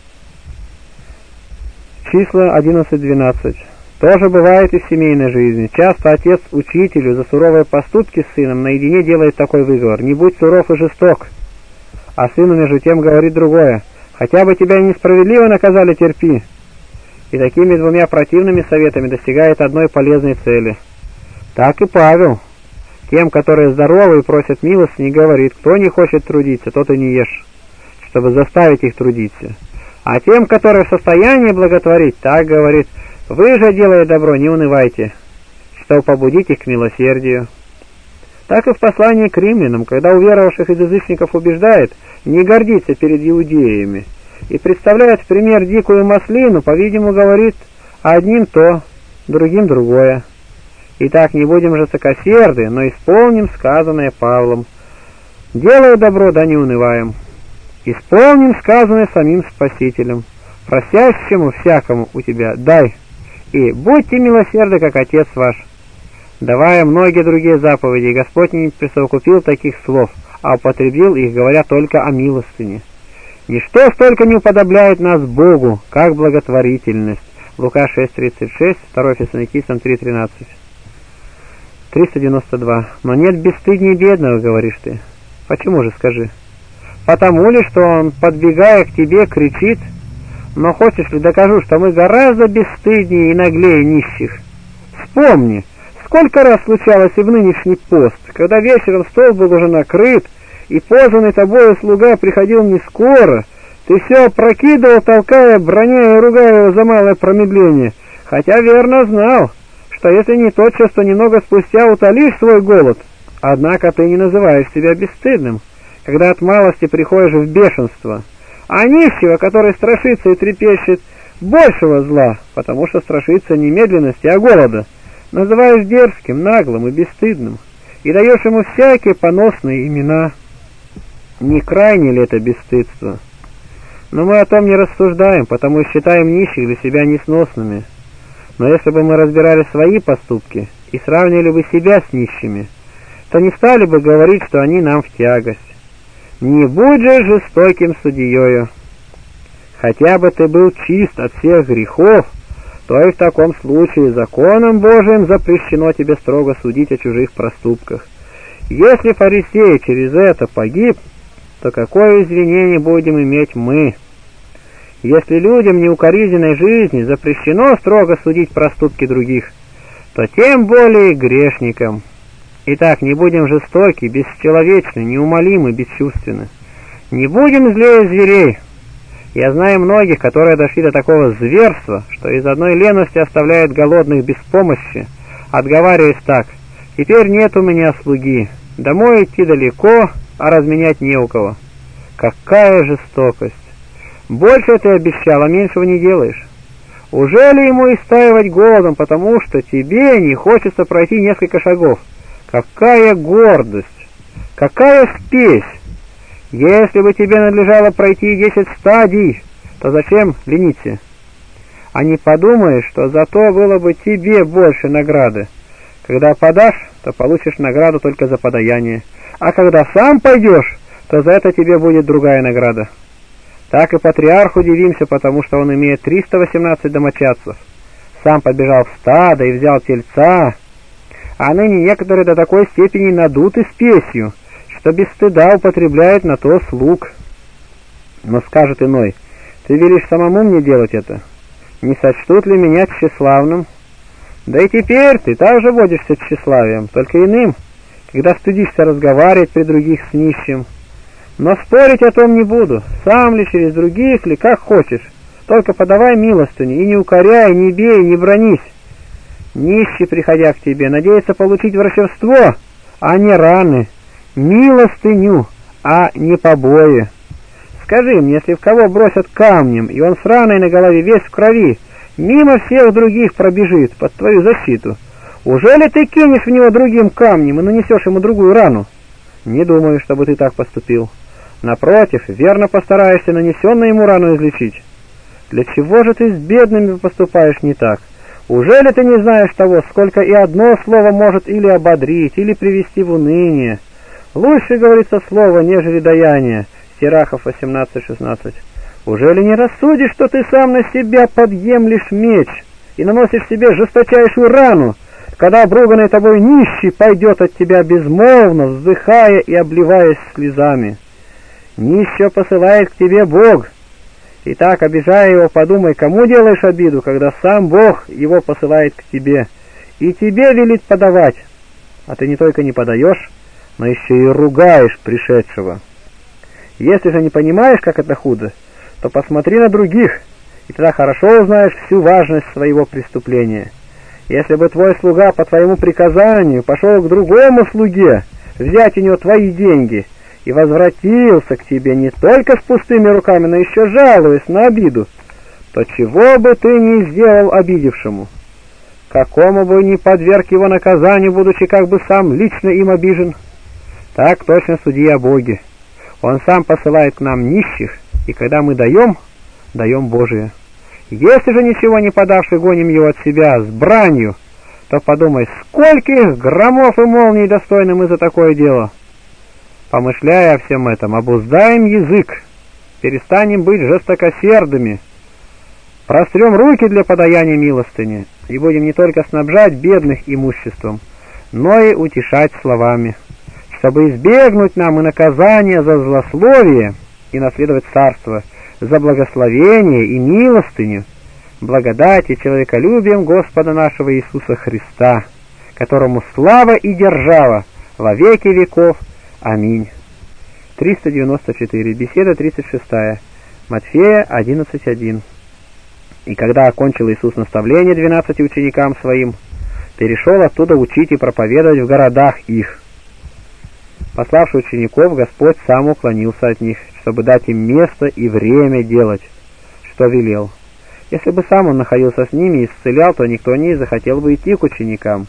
Числа 11-12. Тоже бывает и в семейной жизни. Часто отец учителю за суровые поступки с сыном наедине делает такой выговор: «Не будь суров и жесток». А сыну между тем говорит другое: «Хотя бы тебя несправедливо наказали, терпи». И такими двумя противными советами достигает одной полезной цели. Так и Павел тем, которые здоровы и просят милостыни, говорит: «Кто не хочет трудиться, тот и не ешь», чтобы заставить их трудиться. А тем, которые в состоянии благотворить, так говорит: «Вы же, делая добро, не унывайте, чтобы побудить их к милосердию». Так и в послании к римлянам, когда уверовавших из язычников убеждает не гордиться перед иудеями и представляет в пример дикую маслину, по-видимому, говорит одним то, другим другое. Итак, не будем жестокосерды, но исполним сказанное Павлом: «Делая добро, да не унываем». Исполним сказанное самим Спасителем: «Просящему всякому у тебя дай, и будьте милосердны, как Отец ваш». Давая многие другие заповеди, Господь не присовокупил таких слов, а употребил их, говоря только о милостыне. Ничто столько не уподобляет нас Богу, как благотворительность. Лука 6:36, 2 Фессалоникийцам 3:13. 392. Но нет бесстыдней бедного, говоришь ты. Почему же, скажи? Потому ли, что он, подбегая к тебе, кричит: Но хочешь ли докажу, что мы гораздо бесстыднее и наглее нищих? Вспомни, сколько раз случалось и в нынешний пост, когда вечером стол был уже накрыт, и позванный тобою слуга приходил не скоро, ты все опрокидывал, толкая, броня и ругая его за малое промедление, хотя верно знал, что если не тотчас, то немного спустя утолишь свой голод. Однако ты не называешь себя бесстыдным, когда от малости приходишь в бешенство, а нищего, который страшится и трепещет большего зла, потому что страшится не медленности, а голода, называешь дерзким, наглым и бесстыдным, и даешь ему всякие поносные имена. Не крайне ли это бесстыдство? Но мы о том не рассуждаем, потому считаем нищих для себя несносными. Но если бы мы разбирали свои поступки и сравнивали бы себя с нищими, то не стали бы говорить, что они нам в тягость. Не будь же жестоким судьею. Хотя бы ты был чист от всех грехов, то и в таком случае законом Божиим запрещено тебе строго судить о чужих проступках. Если фарисей через это погиб, то какое извинение будем иметь мы? Если людям неукоризненной жизни запрещено строго судить проступки других, то тем более грешникам. Итак, не будем жестоки, бесчеловечны, неумолимы, бесчувственны. Не будем злее зверей. Я знаю многих, которые дошли до такого зверства, что из одной лености оставляют голодных без помощи, отговариваясь так: «Теперь нет у меня слуги, домой идти далеко, а разменять не у кого». Какая жестокость! Больше ты обещал, а меньшего не делаешь. Уже ли ему истаивать голодом, потому что тебе не хочется пройти несколько шагов? Какая гордость! Какая спесь! Если бы тебе надлежало пройти 10 стадий, то зачем лениться? А не подумаешь, что зато было бы тебе больше награды. Когда подашь, то получишь награду только за подаяние, а когда сам пойдешь, то за это тебе будет другая награда. Так и патриарху дивимся, потому что он имеет 318 домочадцев. Сам побежал в стадо и взял тельца, а ныне некоторые до такой степени надуты спесью, что без стыда употребляют на то слуг. Но скажет иной: ты велишь самому мне делать это? Не сочтут ли меня тщеславным? Да и теперь ты также водишься тщеславием, только иным, когда стыдишься разговаривать при других с нищим. Но спорить о том не буду, сам ли, через других ли, как хочешь, только подавай милостыню, и не укоряй, не бей, не бранись. Нищий, приходя к тебе, надеется получить врачевство, а не раны, милостыню, а не побои. Скажи мне, если в кого бросят камнем, и он с раной на голове весь в крови, мимо всех других пробежит под твою защиту, уже ли ты кинешь в него другим камнем и нанесешь ему другую рану? Не думаю, чтобы ты так поступил. Напротив, верно постараешься нанесенную ему рану излечить. Для чего же ты с бедными поступаешь не так? Ужели ты не знаешь того, сколько и одно слово может или ободрить, или привести в уныние? Лучше, говорится, слово, нежели даяние. Сирахов 18:16. Ужели не рассудишь, что ты сам на себя подъемлешь меч и наносишь себе жесточайшую рану, когда обруганный тобой нищий пойдет от тебя безмолвно, вздыхая и обливаясь слезами? Нищего посылает к тебе Бог. Итак, обижая его, подумай, кому делаешь обиду, когда сам Бог его посылает к тебе, и тебе велит подавать, а ты не только не подаешь, но еще и ругаешь пришедшего. Если же не понимаешь, как это худо, то посмотри на других, и тогда хорошо узнаешь всю важность своего преступления. Если бы твой слуга по твоему приказанию пошел к другому слуге взять у него твои деньги и возвратился к тебе не только с пустыми руками, но еще жалуясь на обиду, то чего бы ты ни сделал обидевшему? Какому бы ни подверг его наказанию, будучи как бы сам лично им обижен? Так точно суди о Боге. Он сам посылает к нам нищих, и когда мы даем, даем Божие. Если же ничего не подавши, гоним его от себя с бранью, то подумай, скольких громов и молний достойны мы за такое дело. Помышляя о всем этом, обуздаем язык, перестанем быть жестокосердыми, прострем руки для подаяния милостыни и будем не только снабжать бедных имуществом, но и утешать словами, чтобы избегнуть нам и наказания за злословие и наследовать царство, за благословение и милостыню, благодать и человеколюбием Господа нашего Иисуса Христа, которому слава и держава во веки веков. Аминь. 394. Беседа 36. Матфея 11:1. И когда окончил Иисус наставление 12 ученикам своим, перешел оттуда учить и проповедовать в городах их. Пославший учеников, Господь сам уклонился от них, чтобы дать им место и время делать, что велел. Если бы сам он находился с ними и исцелял, то никто не захотел бы идти к ученикам.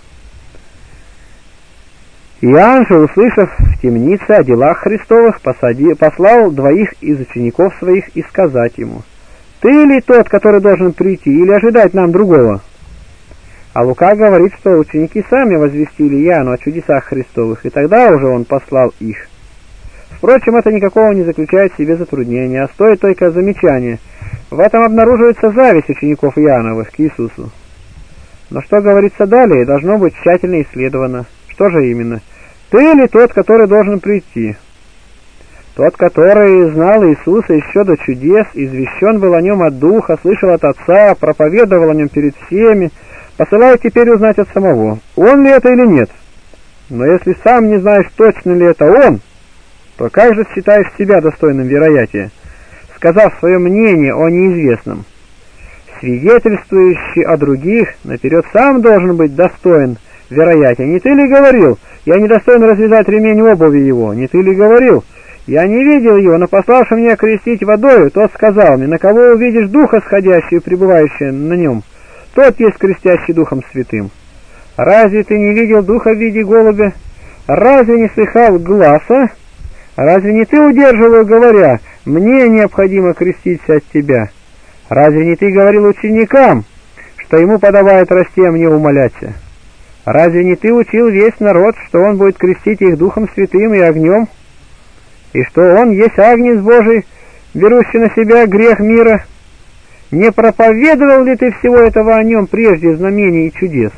Иоанн же, услышав в темнице о делах Христовых, послал 2 из учеников своих и сказать ему: «Ты ли тот, который должен прийти, или ожидать нам другого?» А Лука говорит, что ученики сами возвестили Иоанну о чудесах Христовых, и тогда уже он послал их. Впрочем, это никакого не заключает в себе затруднения, а стоит только замечания. В этом обнаруживается зависть учеников Иоанновых к Иисусу. Но что говорится далее, должно быть тщательно исследовано. Что же именно? «Ты ли тот, который должен прийти?» Тот, который знал Иисуса еще до чудес, извещен был о нем от Духа, слышал от Отца, проповедовал о нем перед всеми, посылает теперь узнать от самого, он ли это или нет. Но если сам не знаешь, точно ли это он, то как же считаешь себя достойным вероятия, сказав свое мнение о неизвестном? Свидетельствующий о других наперед сам должен быть достоин вероятия. Не ты ли говорил: «Я не достоин развязать ремень обуви его»? Не ты ли говорил: «Я не видел его, но пославший меня крестить водою, тот сказал мне: на кого увидишь Духа сходящего и пребывающего на нем, тот есть крестящий Духом Святым»? Разве ты не видел Духа в виде голубя? Разве не слыхал гласа? Разве не ты удерживал его, говоря: «Мне необходимо креститься от тебя»? Разве не ты говорил ученикам, что ему подобает расти, а мне умоляться? Разве не ты учил весь народ, что он будет крестить их Духом Святым и огнем, и что он есть Агнец Божий, берущий на себя грех мира? Не проповедовал ли ты всего этого о нем прежде знамений и чудес?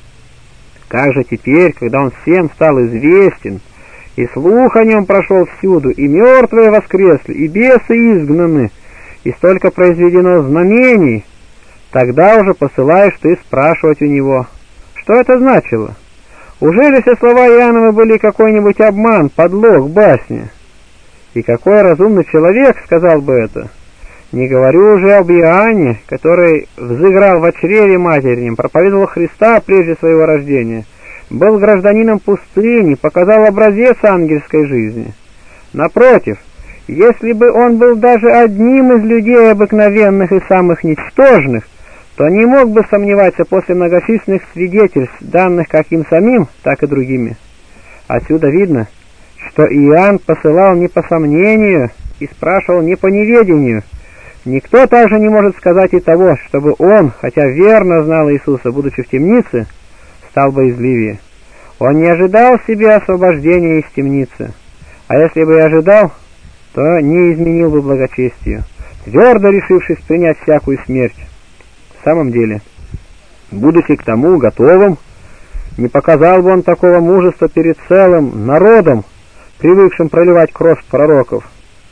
Как же теперь, когда он всем стал известен, и слух о нем прошел всюду, и мертвые воскресли, и бесы изгнаны, и столько произведено знамений, тогда уже посылаешь ты спрашивать у него, что это значило? Ужели все слова Иоанновы были какой-нибудь обман, подлог, басня? И какой разумный человек сказал бы это? Не говорю уже об Иоанне, который взыграл в чреве материнем, проповедовал Христа прежде своего рождения, был гражданином пустыни, показал образец ангельской жизни. Напротив, если бы он был даже одним из людей обыкновенных и самых ничтожных, то не мог бы сомневаться после многочисленных свидетельств, данных как им самим, так и другими. Отсюда видно, что Иоанн посылал не по сомнению и спрашивал не по неведению. Никто также не может сказать и того, чтобы он, хотя верно знал Иисуса, будучи в темнице, стал боязливее. Он не ожидал себе освобождения из темницы, а если бы и ожидал, то не изменил бы благочестию, твердо решившись принять всякую смерть. В самом деле, будучи к тому готовым, не показал бы он такого мужества перед целым народом, привыкшим проливать кровь пророков.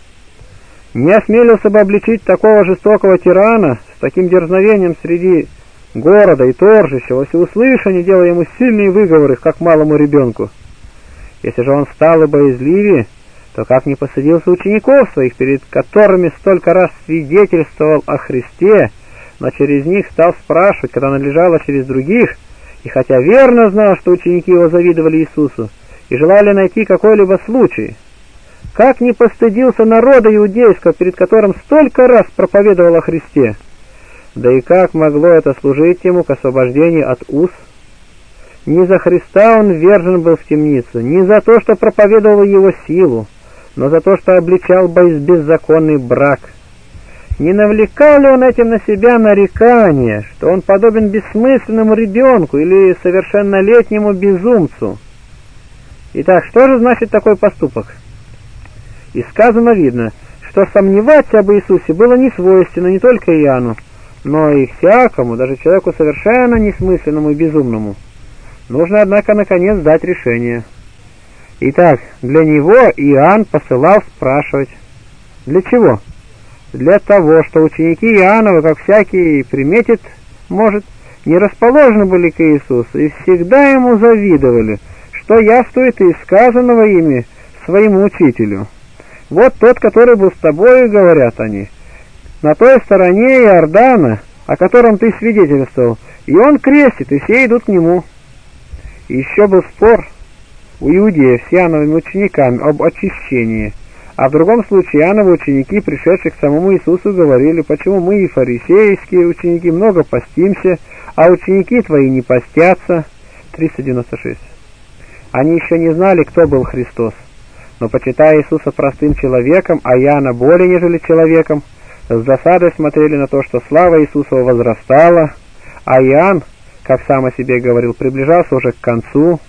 Не осмелился бы обличить такого жестокого тирана с таким дерзновением среди города и торжища, во всеуслышание делая ему сильные выговоры, как малому ребенку. Если же он стал и боязливее, то как не посадился учеников своих, перед которыми столько раз свидетельствовал о Христе, но через них стал спрашивать, когда надлежало через других, и хотя верно знал, что ученики его завидовали Иисусу и желали найти какой-либо случай, как не постыдился народа иудейского, перед которым столько раз проповедовал о Христе? Да и как могло это служить ему к освобождению от уз? Не за Христа он ввержен был в темницу, не за то, что проповедовал его силу, но за то, что обличал беззаконный брак. Не навлекал ли он этим на себя нарекание, что он подобен бессмысленному ребенку или совершеннолетнему безумцу? Итак, что же значит такой поступок? Из сказано видно, что сомневаться об Иисусе было не свойственно не только Иоанну, но и всякому, даже человеку совершенно несмысленному и безумному. Нужно, однако, наконец дать решение. Итак, для него Иоанн посылал спрашивать. Для чего? для того, что ученики Иоаннова, как всякий приметит, может, не расположены были к Иисусу и всегда ему завидовали, что явствует из сказанного ими своему учителю. Вот тот, который был с тобою, говорят они, на той стороне Иордана, о котором ты свидетельствовал, и он крестит, и все идут к нему. И еще был спор у иудеев с Иоанновыми учениками об очищении, а в другом случае Иоанновы ученики, пришедшие к самому Иисусу, говорили, почему мы и фарисейские ученики много постимся, а ученики твои не постятся. 396. Они еще не знали, кто был Христос, но, почитая Иисуса простым человеком, а Иоанна более нежели человеком, с досадой смотрели на то, что слава Иисусова возрастала, а Иоанн, как сам о себе говорил, приближался уже к концу.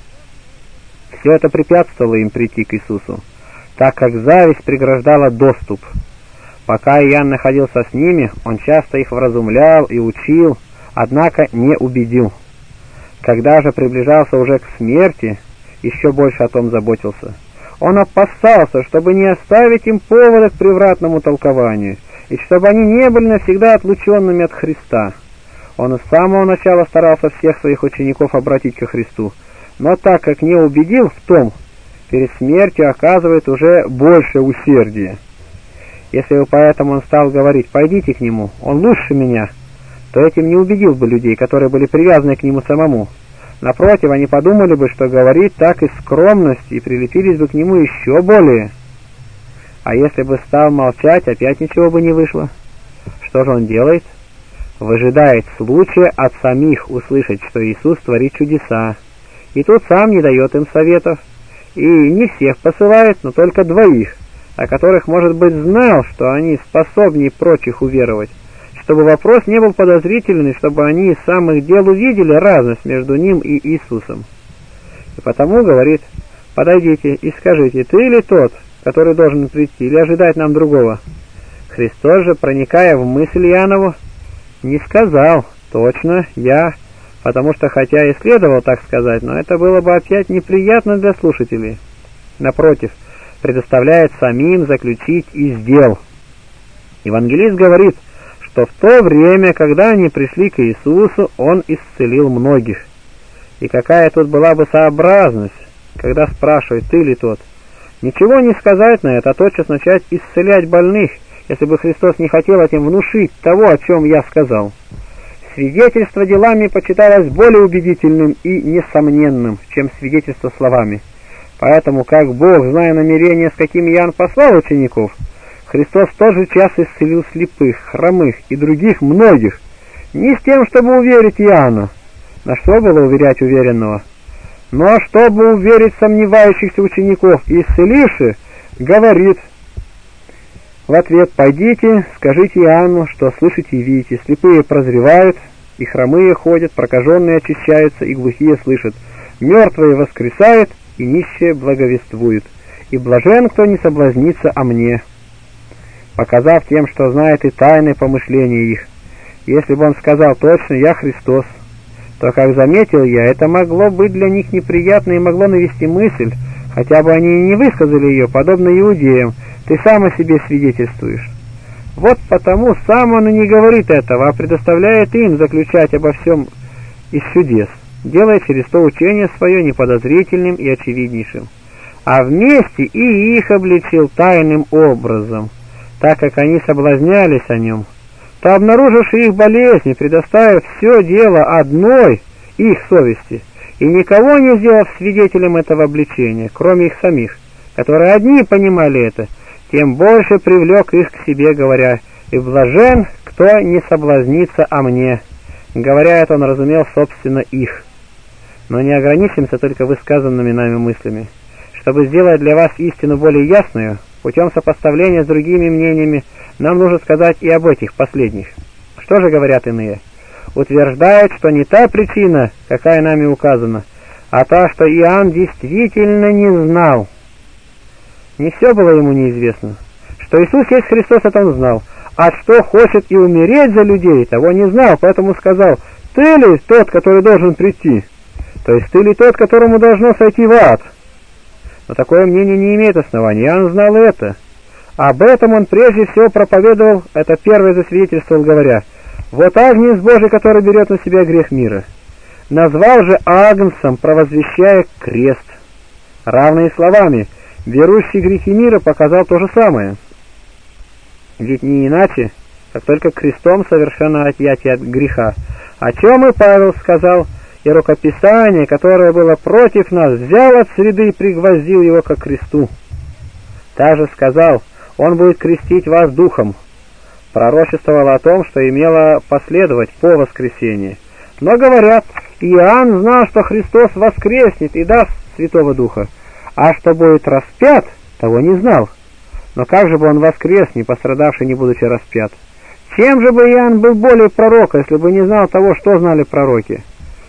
Все это препятствовало им прийти к Иисусу, так как зависть преграждала доступ. Пока Иоанн находился с ними, он часто их вразумлял и учил, однако не убедил. Когда же приближался уже к смерти, еще больше о том заботился. Он опасался, чтобы не оставить им повода к превратному толкованию, и чтобы они не были навсегда отлученными от Христа. Он с самого начала старался всех своих учеников обратить ко Христу, но так как не убедил в том, перед смертью оказывает уже больше усердия. Если бы поэтому он стал говорить «пойдите к нему, он лучше меня», то этим не убедил бы людей, которые были привязаны к нему самому. Напротив, они подумали бы, что говорит так из скромности, и прилепились бы к нему еще более. А если бы стал молчать, опять ничего бы не вышло. Что же он делает? Выжидает случая от самих услышать, что Иисус творит чудеса. И тут сам не дает им советов. И не всех посылает, но только двоих, о которых, может быть, знал, что они способнее прочих уверовать, чтобы вопрос не был подозрительный, чтобы они из самых дел увидели разность между ним и Иисусом. И потому говорит: подойдите и скажите, ты ли тот, который должен прийти, или ожидать нам другого? Христос же, проникая в мысль Иоаннову, не сказал точно «я», потому что хотя и следовало так сказать, но это было бы опять неприятно для слушателей. Напротив, предоставляет самим заключить из дел. Евангелист говорит, что в то время, когда они пришли к Иисусу, Он исцелил многих. И какая тут была бы сообразность, когда спрашивает «ты ли тот?» Ничего не сказать на это, а тотчас начать исцелять больных, если бы Христос не хотел этим внушить того, о чем я сказал. Свидетельство делами почиталось более убедительным и несомненным, чем свидетельство словами. Поэтому, как Бог, зная намерение, с каким Иоанн послал учеников, Христос в тот же час исцелил слепых, хромых и других многих, не с тем, чтобы уверить Иоанна, на что было уверять уверенного, но чтобы уверить сомневающихся учеников, и исцеливших, говорит в ответ: «Пойдите, скажите Иоанну, что слышите и видите, слепые прозревают, и хромые ходят, прокаженные очищаются, и глухие слышат, мертвые воскресают, и нищие благовествуют, и блажен, кто не соблазнится о мне», показав тем, что знает и тайны помышления их. Если бы он сказал точно «я Христос», то, как заметил я, это могло быть для них неприятно и могло навести мысль, хотя бы они и не высказали ее, подобно иудеям: «Ты сам о себе свидетельствуешь». Вот потому сам он и не говорит этого, а предоставляет им заключать обо всем из чудес, делая через то учение свое неподозрительным и очевиднейшим. А вместе и их обличил тайным образом, так как они соблазнялись о нем, то, обнаруживши их болезни, предоставив все дело одной их совести, и никого не сделав свидетелем этого обличения, кроме их самих, которые одни понимали это, тем больше привлек их к себе, говоря: «И блажен, кто не соблазнится о мне». Говоря это, он разумел, собственно, их. Но не ограничимся только высказанными нами мыслями. Чтобы сделать для вас истину более ясную, путем сопоставления с другими мнениями, нам нужно сказать и об этих последних. Что же говорят иные? Утверждают, что не та причина, какая нами указана, а та, что Иоанн действительно не знал. Не все было ему неизвестно. Что Иисус есть Христос, это он знал, а что хочет и умереть за людей, того не знал, поэтому сказал: «Ты ли тот, который должен прийти?» То есть ты ли тот, которому должно сойти в ад? Но такое мнение не имеет основания, Иоанн знал это. Об этом он прежде всего проповедовал, это первое засвидетельствовал, говоря: «Вот Агнец Божий, который берет на себя грех мира». Назвал же Агнцем, провозвещая крест. Равными словами, берущий грехи мира показал то же самое. Ведь не иначе, как только крестом совершенно отъятие от греха, о чем и Павел сказал: «И рукописание, которое было против нас, взял от среды и пригвоздил его ко кресту». Также сказал: «Он будет крестить вас духом». Пророчествовал о том, что имело последовать по воскресении. Но говорят, Иоанн знал, что Христос воскреснет и даст Святого Духа, а что будет распят, того не знал. Но как же бы он воскрес, не пострадавший, не будучи распят? Чем же бы Иоанн был более пророка, если бы не знал того, что знали пророки?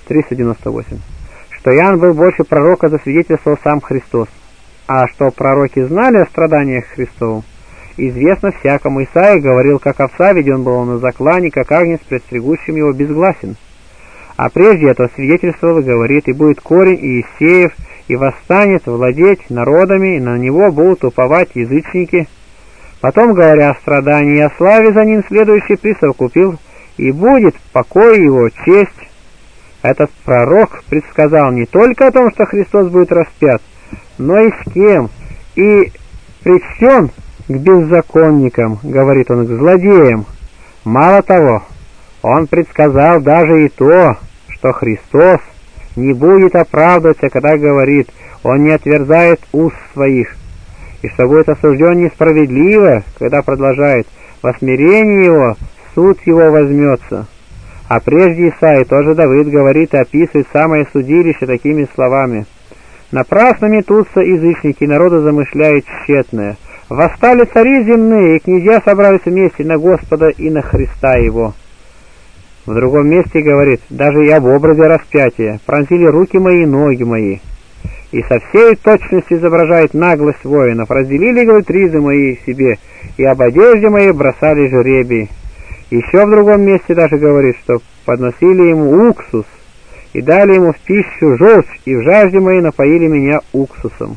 398. Что Иоанн был больше пророка, засвидетельствовал сам Христос. А что пророки знали о страданиях Христовых, известно всякому. Исаия говорил: «Как овца веден был он на заклане, как агнец пред стригущим его безгласен». А прежде этого свидетельствовал и говорит: «И будет корень Иисеев, и восстанет владеть народами, и на него будут уповать язычники». Потом, говоря о страдании и о славе за ним, следующий присовокупил: «И будет покой его, честь». Этот пророк предсказал не только о том, что Христос будет распят, но и с кем, и причтен к беззаконникам, говорит он, к злодеям. Мало того, он предсказал даже и то, что Христос не будет оправдываться, когда говорит: «Он не отверзает уст своих», и что будет осужден несправедливо, когда продолжает: «Во смирении его суд его возьмется». А прежде Исаии тоже Давид говорит и описывает самое судилище такими словами: «Напрасно метутся язычники, народу замышляют тщетное. Восстали цари земные, и князья собрались вместе на Господа и на Христа его». В другом месте говорит: «Даже и об образе распятия пронзили руки мои и ноги мои». И со всей точностью изображает наглость воинов. «Разделили, говорит, ризы мои себе, и об одежде моей бросали жребий». Еще в другом месте даже говорит, что подносили ему уксус, и дали ему в пищу желчь, и в жажде моей напоили меня уксусом.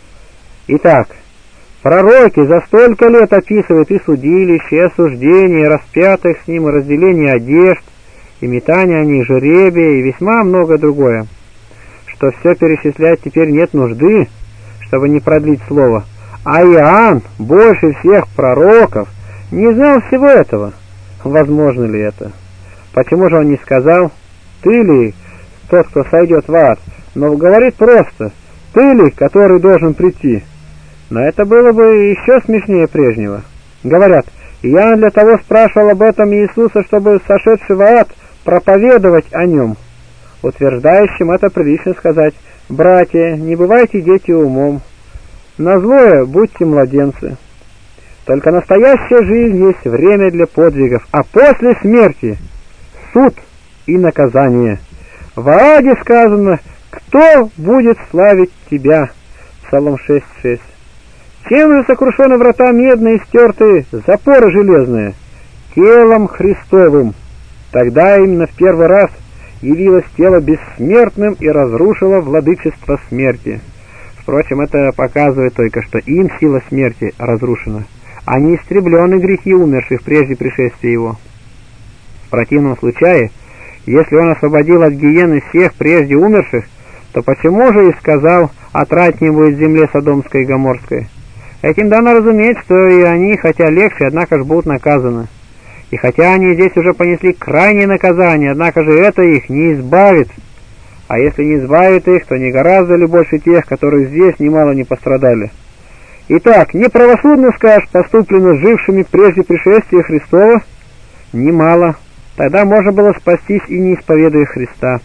Итак, пророки за столько лет описывают и судилище, и осуждение, и распятых с ним, и разделение одежд, и метание о них жребия, и весьма многое другое, что все перечислять теперь нет нужды, чтобы не продлить слово. А Иоанн, больше всех пророков, не знал всего этого. Возможно ли это? Почему же он не сказал: «Ты ли тот, кто сойдет в ад?» Но говорит просто: «Ты ли, который должен прийти?» Но это было бы еще смешнее прежнего. Говорят, Иоанн для того спрашивал об этом Иисуса, чтобы сошедший в ад проповедовать о нем. Утверждающим это прилично сказать: «Братья, не бывайте дети умом, на злое будьте младенцы». Только настоящая жизнь есть время для подвигов, а после смерти суд и наказание. В Ааде сказано: «Кто будет славить тебя?» Псалом 6:6. Чем же сокрушены врата медные и стертые, запоры железные? Телом Христовым. Тогда именно в первый раз явилось тело бессмертным и разрушило владычество смерти. Впрочем, это показывает только, что им сила смерти разрушена, а не истреблены грехи умерших прежде пришествия его. В противном случае, если он освободил от гиены всех прежде умерших, то почему же и сказал: «Отраднее будет земле Содомской и Гоморской»? Этим дано разуметь, что и они, хотя легче, однако же будут наказаны. И хотя они здесь уже понесли крайнее наказание, однако же это их не избавит. А если не избавит их, то не гораздо ли больше тех, которые здесь немало не пострадали? Итак, неправосудно, скажешь, поступлено жившими прежде пришествия Христова? Немало. Тогда можно было спастись и не исповедуя Христа.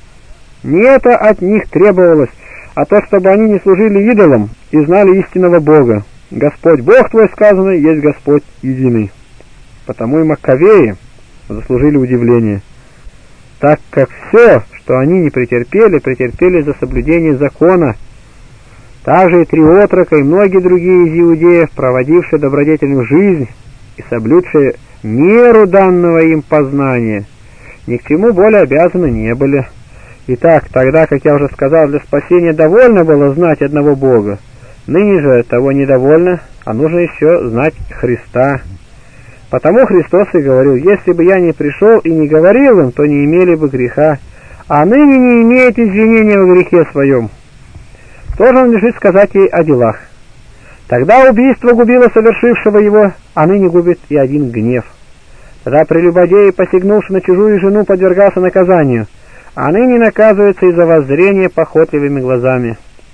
Не это от них требовалось, а то, чтобы они не служили идолам и знали истинного Бога. Господь Бог твой, сказано, есть Господь единый. Потому и Маккавеи заслужили удивление, так как все, что они не претерпели, претерпели за соблюдение закона. Также и 3 отрока и многие другие из иудеев, проводившие добродетельную жизнь и соблюдшие меру данного им познания, ни к чему более обязаны не были. Итак, тогда, как я уже сказал, для спасения довольно было знать одного Бога, Ныне же того недовольно, а нужно еще знать Христа. Потому Христос и говорил: если бы я не пришел и не говорил им, то не имели бы греха, а ныне не имеет извинения в грехе своем. Тоже надлежит сказать ей о делах. Тогда убийство губило совершившего его, а ныне губит и один гнев. Тогда прелюбодей, посягнувший на чужую жену, подвергался наказанию, а ныне наказывается из-за воззрения похотливыми глазами.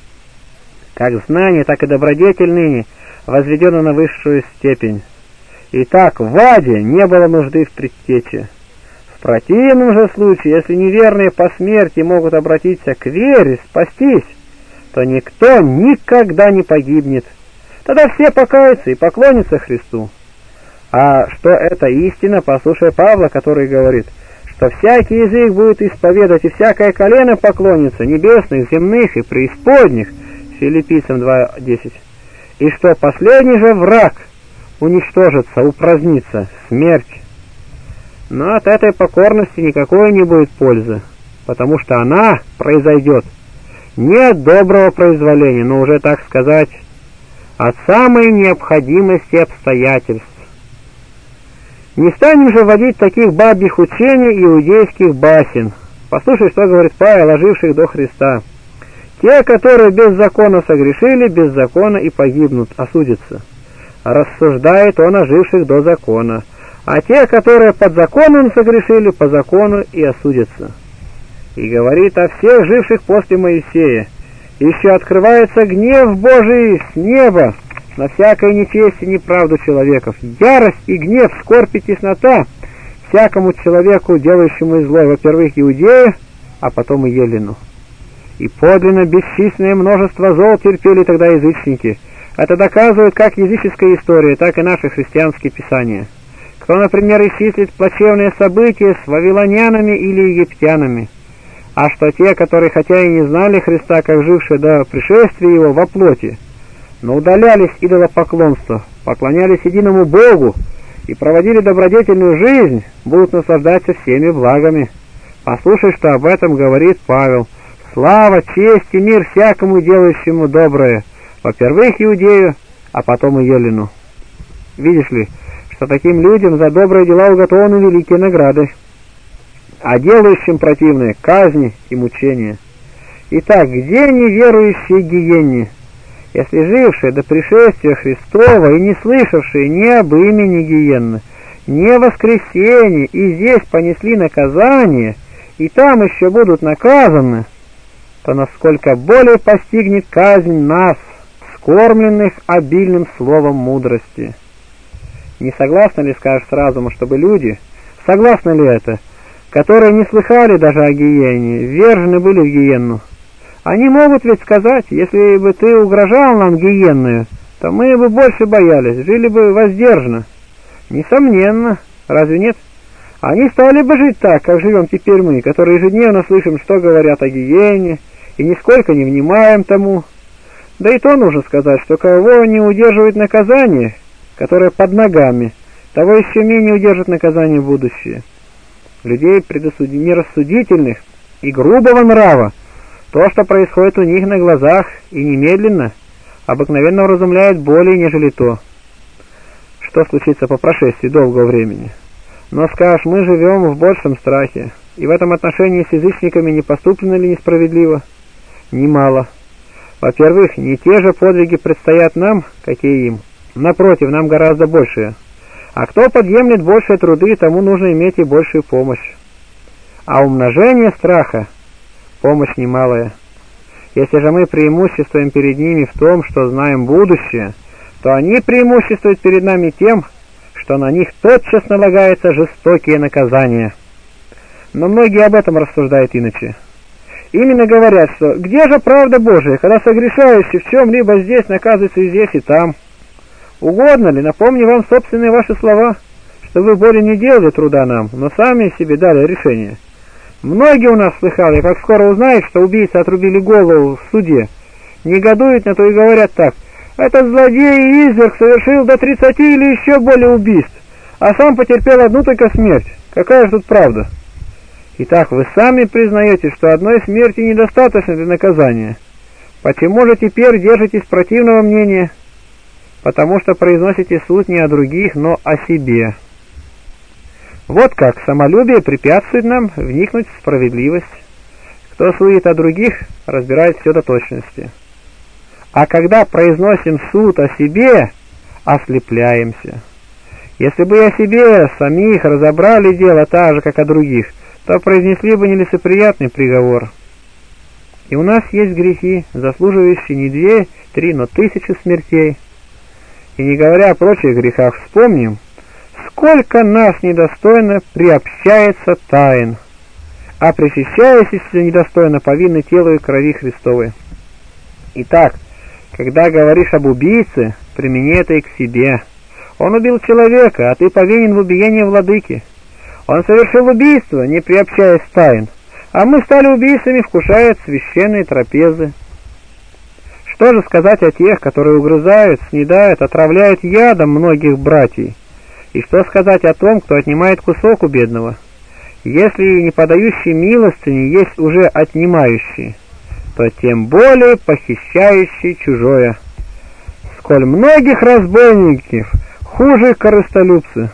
Как знание, так и добродетель ныне возведено на высшую степень. Итак, в аде не было нужды в предтече. В противном же случае, если неверные по смерти могут обратиться к вере, спастись, то никто никогда не погибнет. Тогда все покаются и поклонятся Христу. А что это истина, послушай Павла, который говорит, что всякий язык будет исповедать, и всякое колено поклонится, небесных, земных и преисподних, Филиппийцам 2:10, и что последний же враг уничтожится, упразднится, смерть. Но от этой покорности никакой не будет пользы, потому что она произойдет не от доброго произволения, но уже, так сказать, от самой необходимости обстоятельств. Не станем же вводить таких бабьих учений иудейских басен. Послушай, что говорит Павел о живших до Христа. Те, которые без закона согрешили, без закона и погибнут, осудятся. Рассуждает он о живших до закона. А те, которые под законом согрешили, по закону и осудятся. И говорит о всех живших после Моисея. Еще открывается гнев Божий с неба на всякое нечестие и неправду человеков, ярость и гнев, скорбь и теснота всякому человеку, делающему зло, во-первых, иудею, а потом и елену. И подлинно бесчисленное множество зол терпели тогда язычники. Это доказывает как языческая история, так и наши христианские писания. Кто, например, исчислит плачевные события с вавилонянами или египтянами, а что те, которые хотя и не знали Христа, как жившие до пришествия Его во плоти, но удалялись идолопоклонства, поклонялись единому Богу и проводили добродетельную жизнь, будут наслаждаться всеми благами. Послушай, что об этом говорит Павел. Слава, честь и мир всякому делающему доброе, во-первых, иудею, а потом и елену. Видишь ли, что таким людям за добрые дела уготованы великие награды, а делающим противные — казни и мучения. Итак, где неверующие гиенне? Если жившие до пришествия Христова и не слышавшие ни об имени гиенны, ни о воскресении, и здесь понесли наказание, и там еще будут наказаны, то насколько более постигнет казнь нас, скормленных обильным словом мудрости. Не согласны ли, скажешь, с разумом, чтобы люди, согласны ли это, которые не слыхали даже о гиене, ввержены были в гиенну? Они могут ведь сказать: если бы ты угрожал нам гиенную, то мы бы больше боялись, жили бы воздержанно. Несомненно, разве нет? Они стали бы жить так, как живем теперь мы, которые ежедневно слышим, что говорят о гиене, и нисколько не внимаем тому. Да и то нужно сказать, что кого не удерживает наказание, которое под ногами, того еще менее удержит наказание в будущее. Людей нерассудительных и грубого нрава, то, что происходит у них на глазах и немедленно, обыкновенно вразумляет более, нежели то, что случится по прошествии долгого времени. Но скажешь, мы живем в большем страхе, и в этом отношении с язычниками не поступлено ли несправедливо? Немало. Во-первых, не те же подвиги предстоят нам, какие им. Напротив, нам гораздо большие. А кто подъемлет большие труды, тому нужно иметь и большую помощь. А умножение страха — помощь немалая. Если же мы преимуществуем перед ними в том, что знаем будущее, то они преимуществуют перед нами тем, что на них тотчас налагаются жестокие наказания. Но многие об этом рассуждают иначе. Именно говорят, что где же правда Божия, когда согрешающий в чем-либо здесь наказывается и здесь, и там? Угодно ли, напомню вам собственные ваши слова, что вы более не делали труда нам, но сами себе дали решение. Многие у нас слыхали, как скоро узнают, что убийцы отрубили голову в суде, негодуют на то и говорят так: этот злодей и изверг совершил до 30 или еще более убийств, а сам потерпел одну только смерть. Какая же тут правда? Итак, вы сами признаете, что одной смерти недостаточно для наказания. Почему же теперь держитесь противного мнения? Потому что произносите суд не о других, но о себе. Вот как самолюбие препятствует нам вникнуть в справедливость. Кто судит о других, разбирает все до точности. А когда произносим суд о себе, ослепляемся. Если бы и о себе самих разобрали дело так же, как о других, то произнесли бы нелицеприятный приговор. И у нас есть грехи, заслуживающие не 2, 3, но 1000 смертей. И не говоря о прочих грехах, вспомним, сколько нас недостойно приобщается тайн, а причащающиеся недостойно повинны телу и крови Христовой. Итак, когда говоришь об убийце, примени это и к себе. Он убил человека, а ты повинен в убиении владыки. Он совершил убийство, не приобщаясь тайн, а мы стали убийцами, вкушая от священной трапезы. Что же сказать о тех, которые угрызают, снедают, отравляют ядом многих братьев? И что сказать о том, кто отнимает кусок у бедного? Если не подающий милостыни есть уже отнимающий, то тем более похищающий чужое. Сколь многих разбойников, хуже корыстолюбцы.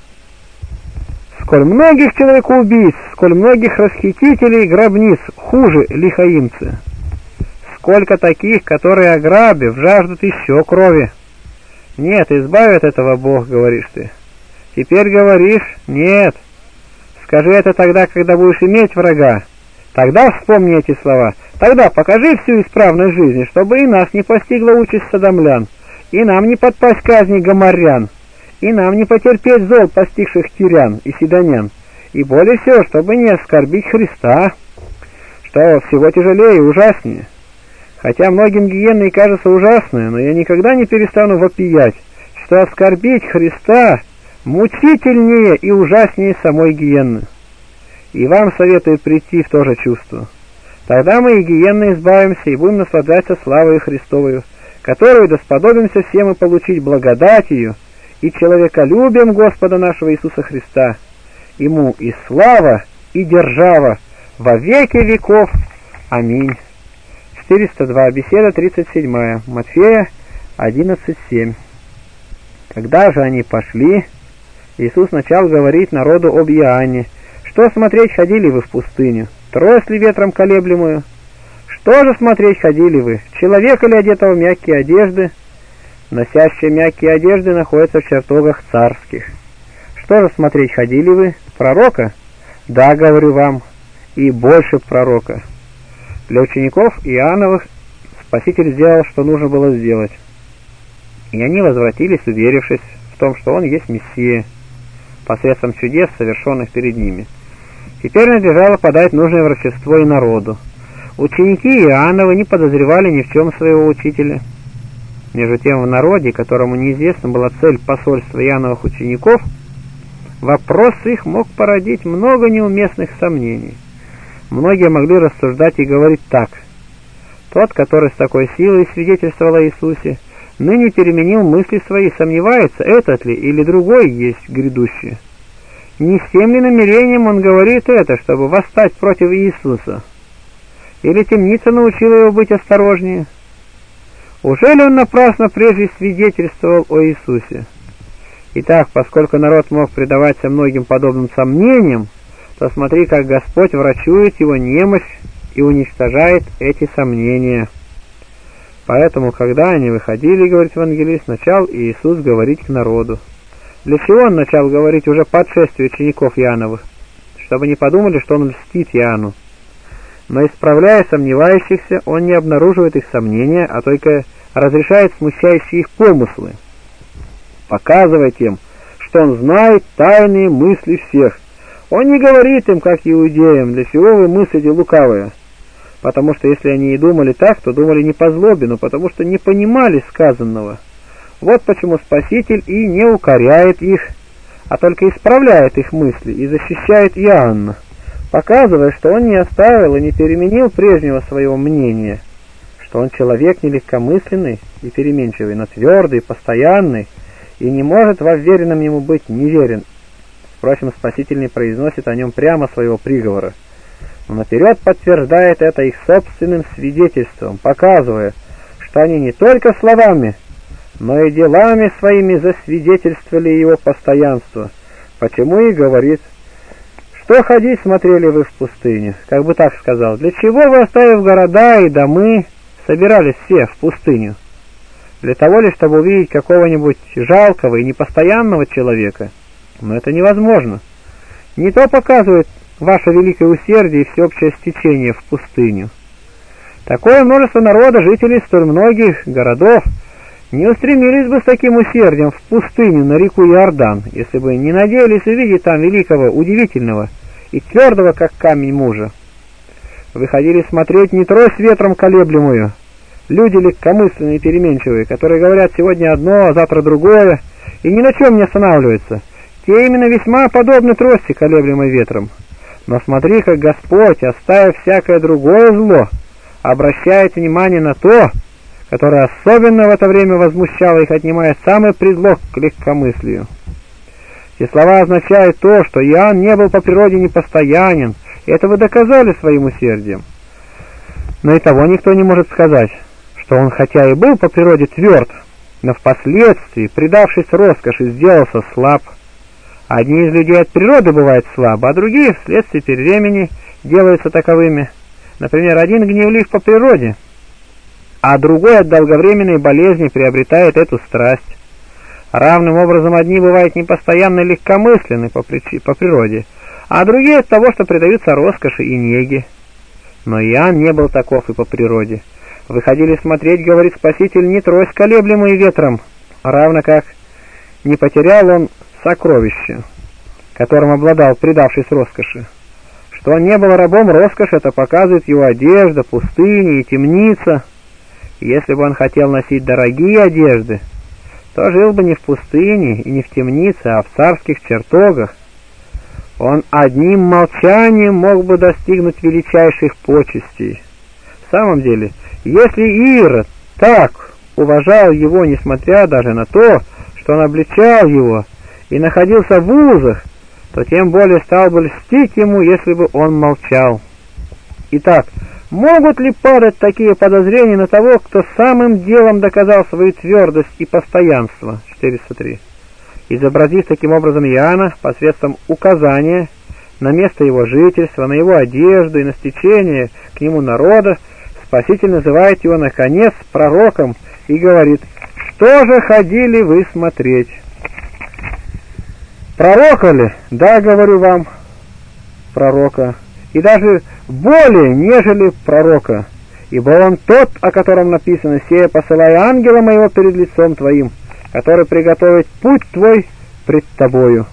Сколь многих человекоубийц, сколь многих расхитителей гробниц, хуже лихаимцы. Сколько таких, которые, ограбив, жаждут еще крови. Нет, избави от этого Бог, говоришь ты. Теперь говоришь, нет. Скажи это тогда, когда будешь иметь врага. Тогда вспомни эти слова. Тогда покажи всю исправность жизни, чтобы и нас не постигла участь содомлян, и нам не подпасть казни гоморрян, и нам не потерпеть зол постигших тирян и сидонян, и более всего, чтобы не оскорбить Христа, что всего тяжелее и ужаснее. Хотя многим гиенны и кажется ужасное, но я никогда не перестану вопиять, что оскорбить Христа мучительнее и ужаснее самой гиенны. И вам советую прийти в то же чувство. Тогда мы и гиенны избавимся и будем наслаждаться славой Христовою, которую досподобимся всем и получить благодатью и человеколюбием Господа нашего Иисуса Христа. Ему и слава, и держава во веки веков. Аминь. 402. Беседа 37. Матфея 11:7. Когда же они пошли, Иисус начал говорить народу об Иоанне. Что смотреть ходили вы в пустыню? Трость ли ветром колеблемую? Что же смотреть ходили вы? Человека ли одетого в мягкие одежды? Носящие мягкие одежды находятся в чертогах царских. Что же смотреть ходили вы? Пророка? Да, говорю вам, и больше пророка. Для учеников Иоанновых Спаситель сделал, что нужно было сделать. И они возвратились, уверившись в том, что Он есть Мессия, посредством чудес, совершенных перед ними. Теперь надлежало подать нужное врачество и народу. Ученики Иоанновы не подозревали ни в чем своего учителя. Между тем в народе, которому неизвестна была цель посольства Иоанновых учеников, вопрос их мог породить много неуместных сомнений. Многие могли рассуждать и говорить так: тот, который с такой силой свидетельствовал о Иисусе, ныне переменил мысли свои, сомневается, этот ли или другой есть грядущий. Не с тем ли намерением он говорит это, чтобы восстать против Иисуса? Или темница научила его быть осторожнее? Ужели он напрасно прежде свидетельствовал о Иисусе? Итак, поскольку народ мог предаваться многим подобным сомнениям, то смотри, как Господь врачует его немощь и уничтожает эти сомнения. Поэтому, когда они выходили, говорит евангелист, начал Иисус говорить к народу. Для чего он начал говорить уже по отшествию учеников Иоанновых? Чтобы не подумали, что он льстит Иоанну. Но исправляя сомневающихся, он не обнаруживает их сомнения, а только разрешает смущающие их помыслы, показывая им, что он знает тайные мысли всех. Он не говорит им, как иудеям, для чего вы мыслите лукавое, потому что если они и думали так, то думали не по злобе, но потому что не понимали сказанного. Вот почему Спаситель и не укоряет их, а только исправляет их мысли и защищает Иоанна, показывая, что он не оставил и не переменил прежнего своего мнения, что он человек не легкомысленный и переменчивый, но твердый, постоянный, и не может во вверенном ему быть неверен. Впрочем, Спаситель не произносит о нем прямо своего приговора. но наперед подтверждает это их собственным свидетельством, показывая, что они не только словами, но и делами своими засвидетельствовали его постоянство, почему и говорит: что ходить смотрели вы в пустыне, как бы так сказал, для чего вы, оставив города и домы, собирались все в пустыню? Для того ли, чтобы увидеть какого-нибудь жалкого и непостоянного человека? Но это невозможно. Не то показывает ваше великое усердие и всеобщее стечение в пустыню. Такое множество народа, жителей столь многих городов, не устремились бы с таким усердием в пустыню на реку Иордан, если бы не надеялись увидеть там великого, удивительного и твердого, как камень мужа. Выходили смотреть не трость ветром колеблемую, люди легкомысленные и переменчивые, которые говорят сегодня одно, а завтра другое, и ни на чем не останавливаются, те именно весьма подобны трости, колеблемой ветром. Но смотри, как Господь, оставив всякое другое зло, обращает внимание на то, которое особенно в это время возмущало их, отнимая самый предлог к легкомыслию. Эти слова означают то, что Иоанн не был по природе непостоянен, и это вы доказали своим усердием. Но и того никто не может сказать, что он хотя и был по природе тверд, но впоследствии, предавшись роскоши, сделался слаб. Одни из людей от природы бывают слабы, а другие вследствие перевремени делаются таковыми. Например, один гневлив по природе, а другой от долговременной болезни приобретает эту страсть. Равным образом одни бывают непостоянно легкомысленны по природе, а другие от того, что предаются роскоши и неге. Но Иоанн не был таков и по природе. Выходили смотреть, говорит Спаситель, не трость колеблемую ветром, равно как не потерял он сокровище, которым обладал, предавшись роскоши. Что он не был рабом роскоши, это показывает его одежда, пустыня и темница. Если бы он хотел носить дорогие одежды, то жил бы не в пустыне и не в темнице, а в царских чертогах. Он одним молчанием мог бы достигнуть величайших почестей. В самом деле, если Ирод так уважал его, несмотря даже на то, что он обличал его и находился в узах, то тем более стал бы льстить ему, если бы он молчал. Итак, могут ли падать такие подозрения на того, кто самым делом доказал свою твердость и постоянство? 403. Изобразив таким образом Иоанна посредством указания на место его жительства, на его одежду и на стечение к нему народа, Спаситель называет его, наконец, пророком и говорит: «Что же ходили вы смотреть?» Пророка ли? Да, говорю вам, пророка, и даже более, нежели пророка, ибо он тот, о котором написано: «Сея посылаю ангела моего перед лицом твоим, который приготовит путь твой пред тобою».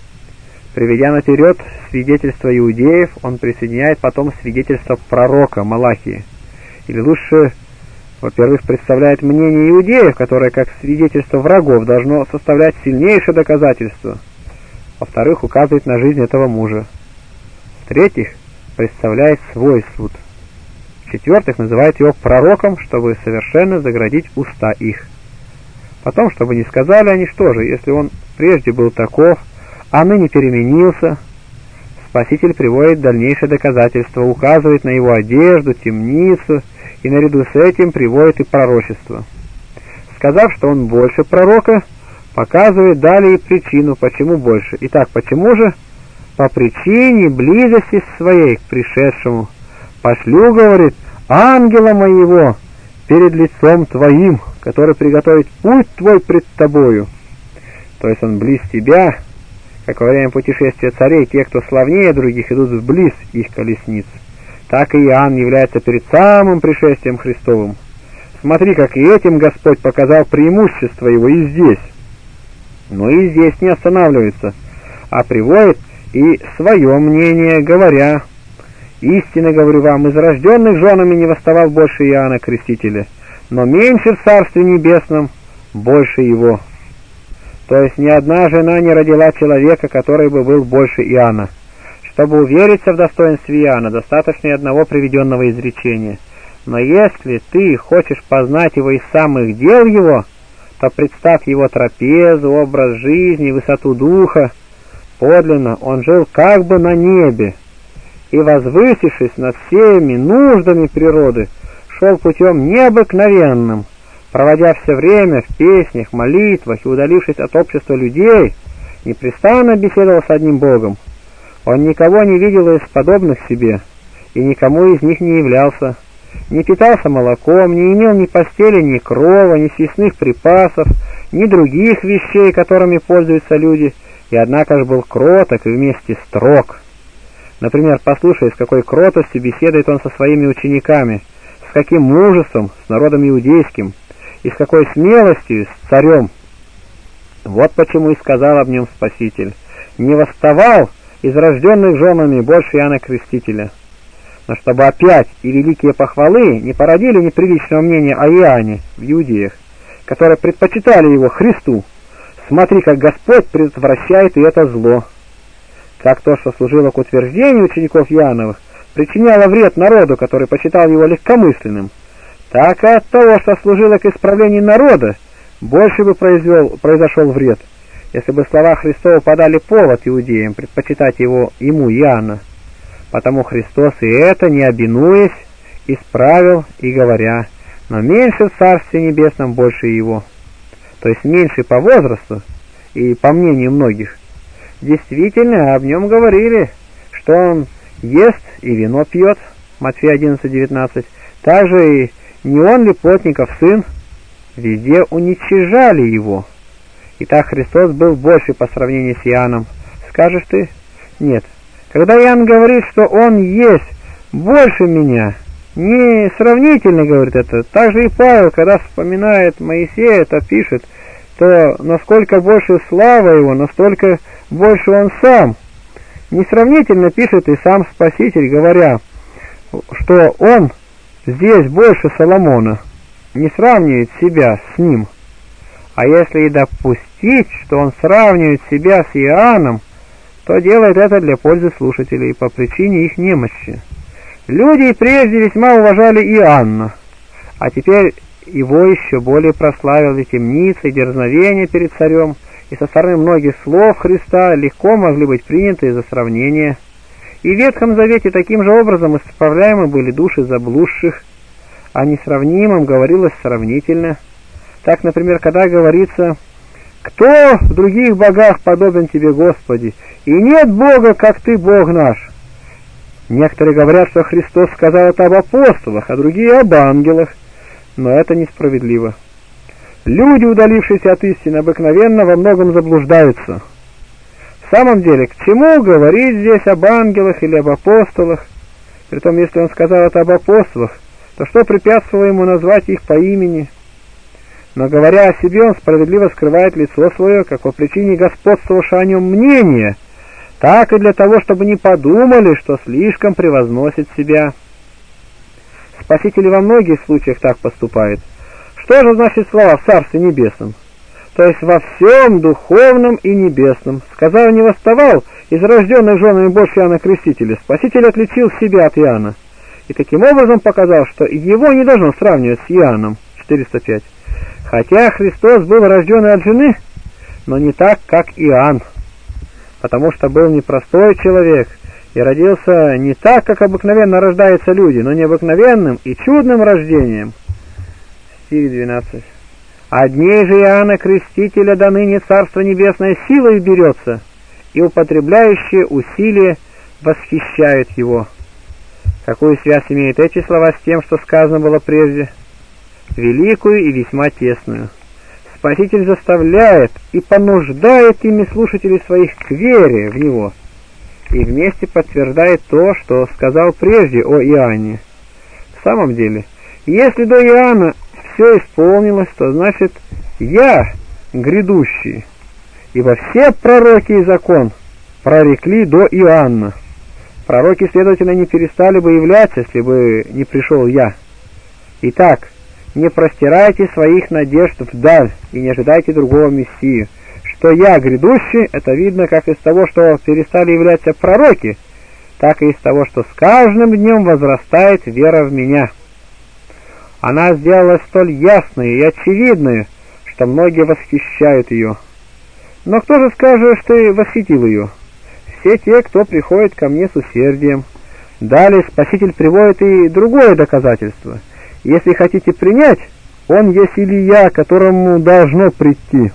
Приведя наперед свидетельство иудеев, он присоединяет потом свидетельство пророка Малахии. Или лучше, во-первых, представляет мнение иудеев, которое, как свидетельство врагов, должно составлять сильнейшее доказательство. Во-вторых, указывает на жизнь этого мужа. В-третьих, представляет свой суд. В-четвертых, называет его пророком, чтобы совершенно заградить уста их. Потом, чтобы не сказали они, что же, если он прежде был таков, а ныне переменился. Спаситель приводит дальнейшее доказательство, указывает на его одежду, темницу, и наряду с этим приводит и пророчество. Сказав, что он больше пророка, показывает далее и причину, почему больше. Итак, почему же? По причине близости своей к пришедшему. «Пошлю, — говорит, — ангела моего перед лицом твоим, который приготовит путь твой пред тобою». То есть он близ тебя, как во время путешествия царей, те, кто славнее других, идут вблизь их колесниц. Так и Иоанн является перед самым пришествием Христовым. Смотри, как и этим Господь показал преимущество его и здесь. Но и здесь не останавливается, а приводит и свое мнение, говоря: «Истинно говорю вам, из рожденных женами не восставал больше Иоанна Крестителя, но меньше в Царстве Небесном больше его». То есть ни одна жена не родила человека, который бы был больше Иоанна. Чтобы увериться в достоинстве Иоанна, достаточно и одного приведенного изречения. Но если ты хочешь познать его из самых дел его, то представь его трапезу, образ жизни, высоту духа. Подлинно он жил как бы на небе, и, возвысившись над всеми нуждами природы, шел путем необыкновенным, проводя все время в песнях, молитвах и удалившись от общества людей, непрестанно беседовал с одним Богом. Он никого не видел из подобных себе, и никому из них не являлся, не питался молоком, не имел ни постели, ни крова, ни съестных припасов, ни других вещей, которыми пользуются люди, и однако же был кроток и вместе строг. Например, послушай, с какой кротостью беседует он со своими учениками, с каким мужеством с народом иудейским, и с какой смелостью с царем. Вот почему и сказал об нем Спаситель: «Не восставал из рожденных женами больше Иоанна Крестителя». Но чтобы опять и великие похвалы не породили неприличного мнения о Иоанне в иудеях, которые предпочитали его Христу, смотри, как Господь предотвращает и это зло. Как то, что служило к утверждению учеников Иоанновых, причиняло вред народу, который почитал его легкомысленным, так и от того, что служило к исправлению народа, больше бы произошел вред, если бы слова Христова подали повод иудеям предпочитать ему Иоанна. Потому Христос и это, не обинуясь, исправил и говоря: «Но меньше в Царстве Небесном, больше его». То есть меньше по возрасту и по мнению многих. Действительно, об нем говорили, что он ест и вино пьет, Матфея 11:19. Также и не он ли плотников сын? Везде уничижали его. Итак, Христос был больше по сравнению с Иоанном. Скажешь ты? Нет. Когда Иоанн говорит, что он есть больше меня, не сравнительно говорит это. Также и Павел, когда вспоминает Моисея, это пишет, то насколько больше слава его, настолько больше он сам. Несравнительно пишет и сам Спаситель, говоря, что он здесь больше Соломона, не сравнивает себя с ним. А если и допустить, что он сравнивает себя с Иоанном, то делает это для пользы слушателей по причине их немощи. Люди прежде весьма уважали Иоанна, а теперь его еще более прославили темницы и дерзновение перед царем, и со стороны многих слов Христа легко могли быть приняты за сравнение. И в Ветхом Завете таким же образом исправляемы были души заблудших, о несравнимом говорилось сравнительно. Так, например, когда говорится: «Кто в других богах подобен тебе, Господи? И нет Бога, как ты, Бог наш». Некоторые говорят, что Христос сказал это об апостолах, а другие об ангелах, но это несправедливо. Люди, удалившиеся от истины, обыкновенно во многом заблуждаются. В самом деле, к чему говорить здесь об ангелах или об апостолах? Притом, если он сказал это об апостолах, то что препятствовало ему назвать их по имени? Но говоря о себе, он справедливо скрывает лицо свое, как по причине господствовавшего о нем мнения, так и для того, чтобы не подумали, что слишком превозносит себя. Спаситель во многих случаях так поступает. Что же значит слова «в Царстве Небесном»? То есть во всем духовном и небесном. Сказал, не восставал из рожденных женами больше Иоанна Крестителя. Спаситель отличил себя от Иоанна. И таким образом показал, что его не должно сравнивать с Иоанном. 405. Хотя Христос был рожден от жены, но не так, как Иоанн, потому что был непростой человек и родился не так, как обыкновенно рождаются люди, но необыкновенным и чудным рождением. Стих 12. «От дней же Иоанна Крестителя до ныне Царство Небесное силой берется, и употребляющие усилия восхищают его». Какую связь имеют эти слова с тем, что сказано было прежде? Великую и весьма тесную. Спаситель заставляет и понуждает ими слушателей своих к вере в него, и вместе подтверждает то, что сказал прежде о Иоанне. В самом деле, если до Иоанна все исполнилось, то значит «я грядущий», ибо все пророки и закон прорекли до Иоанна. Пророки, следовательно, не перестали бы являться, если бы не пришел я. Итак, не простирайте своих надежд вдаль и не ожидайте другого Мессию. Что я грядущий, это видно как из того, что перестали являться пророки, так и из того, что с каждым днем возрастает вера в меня. Она сделалась столь ясной и очевидной, что многие восхищают ее. Но кто же скажет, что и восхитил ее? Все те, кто приходит ко мне с усердием, Далее Спаситель приводит и другое доказательство. Если хотите принять, он есть Илия, которому должно прийти.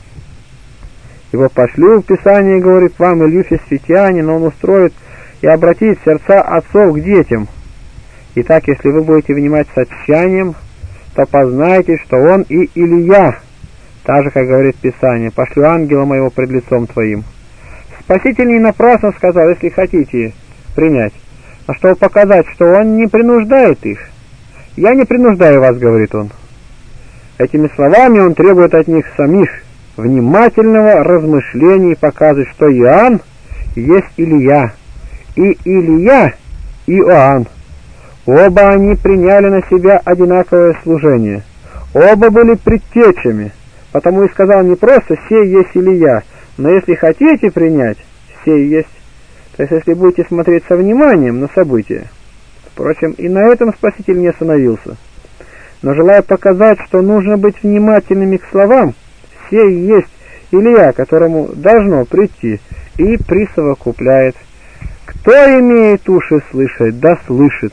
Его пошлю в Писании, говорит вам, Илью Фесфитянина, он устроит и обратит сердца отцов к детям. Итак, если вы будете внимать с отчаянием, то познайте, что он и Илия, так же, как говорит Писание, пошлю ангела моего пред лицом твоим. Спаситель не напрасно сказал, если хотите принять, а чтобы показать, что он не принуждает их. «Я не принуждаю вас», — говорит он. Этими словами он требует от них самих внимательного размышления и показывает, что Иоанн есть Илия, и Илия — Иоанн. Оба они приняли на себя одинаковое служение. Оба были предтечами, потому и сказал не просто «сей есть Илия», но если хотите принять, сей есть. То есть, если будете смотреть со вниманием на события. Впрочем, и на этом Спаситель не остановился. Но желая показать, что нужно быть внимательными к словам, сей есть Илия, которому должно прийти, и присовокупляет: «Кто имеет уши слышать, да слышит».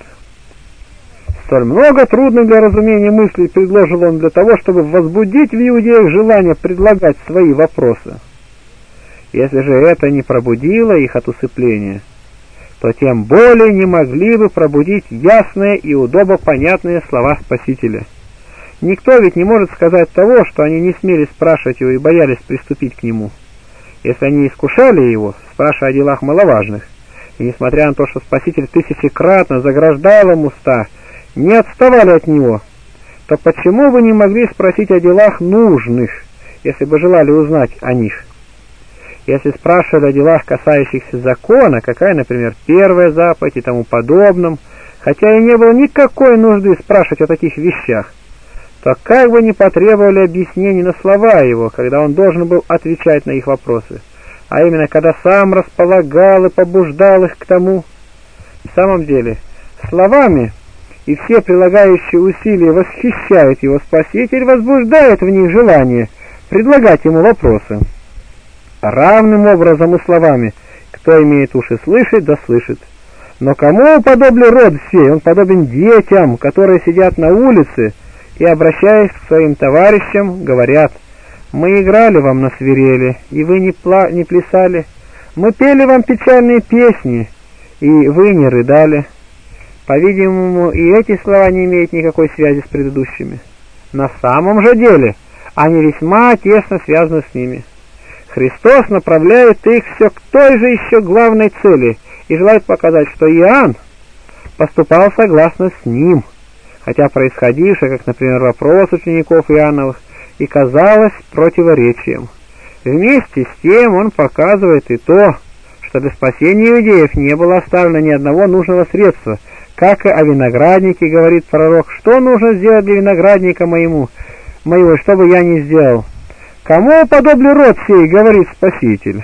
Столь много трудных для разумения мыслей предложил он для того, чтобы возбудить в иудеях желание предлагать свои вопросы. Если же это не пробудило их от усыпления, то тем более не могли бы пробудить ясные и удобопонятные слова Спасителя. Никто ведь не может сказать того, что они не смели спрашивать его и боялись приступить к нему. Если они искушали его, спрашивая о делах маловажных, и несмотря на то, что Спаситель тысячекратно заграждал им уста, не отставали от него, то почему бы не могли спросить о делах нужных, если бы желали узнать о них? Если спрашивали о делах, касающихся закона, какая, например, первая заповедь и тому подобном, хотя и не было никакой нужды спрашивать о таких вещах, то как бы не потребовали объяснений на слова его, когда он должен был отвечать на их вопросы, а именно, когда сам располагал и побуждал их к тому. В самом деле, словами и все прилагающие усилия восхищают его, Спаситель возбуждает в них желание предлагать ему вопросы. Равным образом и словами: кто имеет уши слышать, да слышит. Но кому подоблен род сей? Он подобен детям, которые сидят на улице и, обращаясь к своим товарищам, говорят: мы играли вам на свирели, и вы не плясали, мы пели вам печальные песни, и вы не рыдали. По-видимому, и эти слова не имеют никакой связи с предыдущими. На самом же деле они весьма тесно связаны с ними. Христос направляет их все к той же еще главной цели и желает показать, что Иоанн поступал согласно с ним, хотя происходившее, как, например, вопрос учеников Иоанновых, и казалось противоречием. Вместе с тем он показывает и то, что для спасения иудеев не было оставлено ни одного нужного средства, как и о винограднике говорит пророк: что нужно сделать для виноградника моего, что бы я не сделал? Кому подоблен род сей, говорит Спаситель?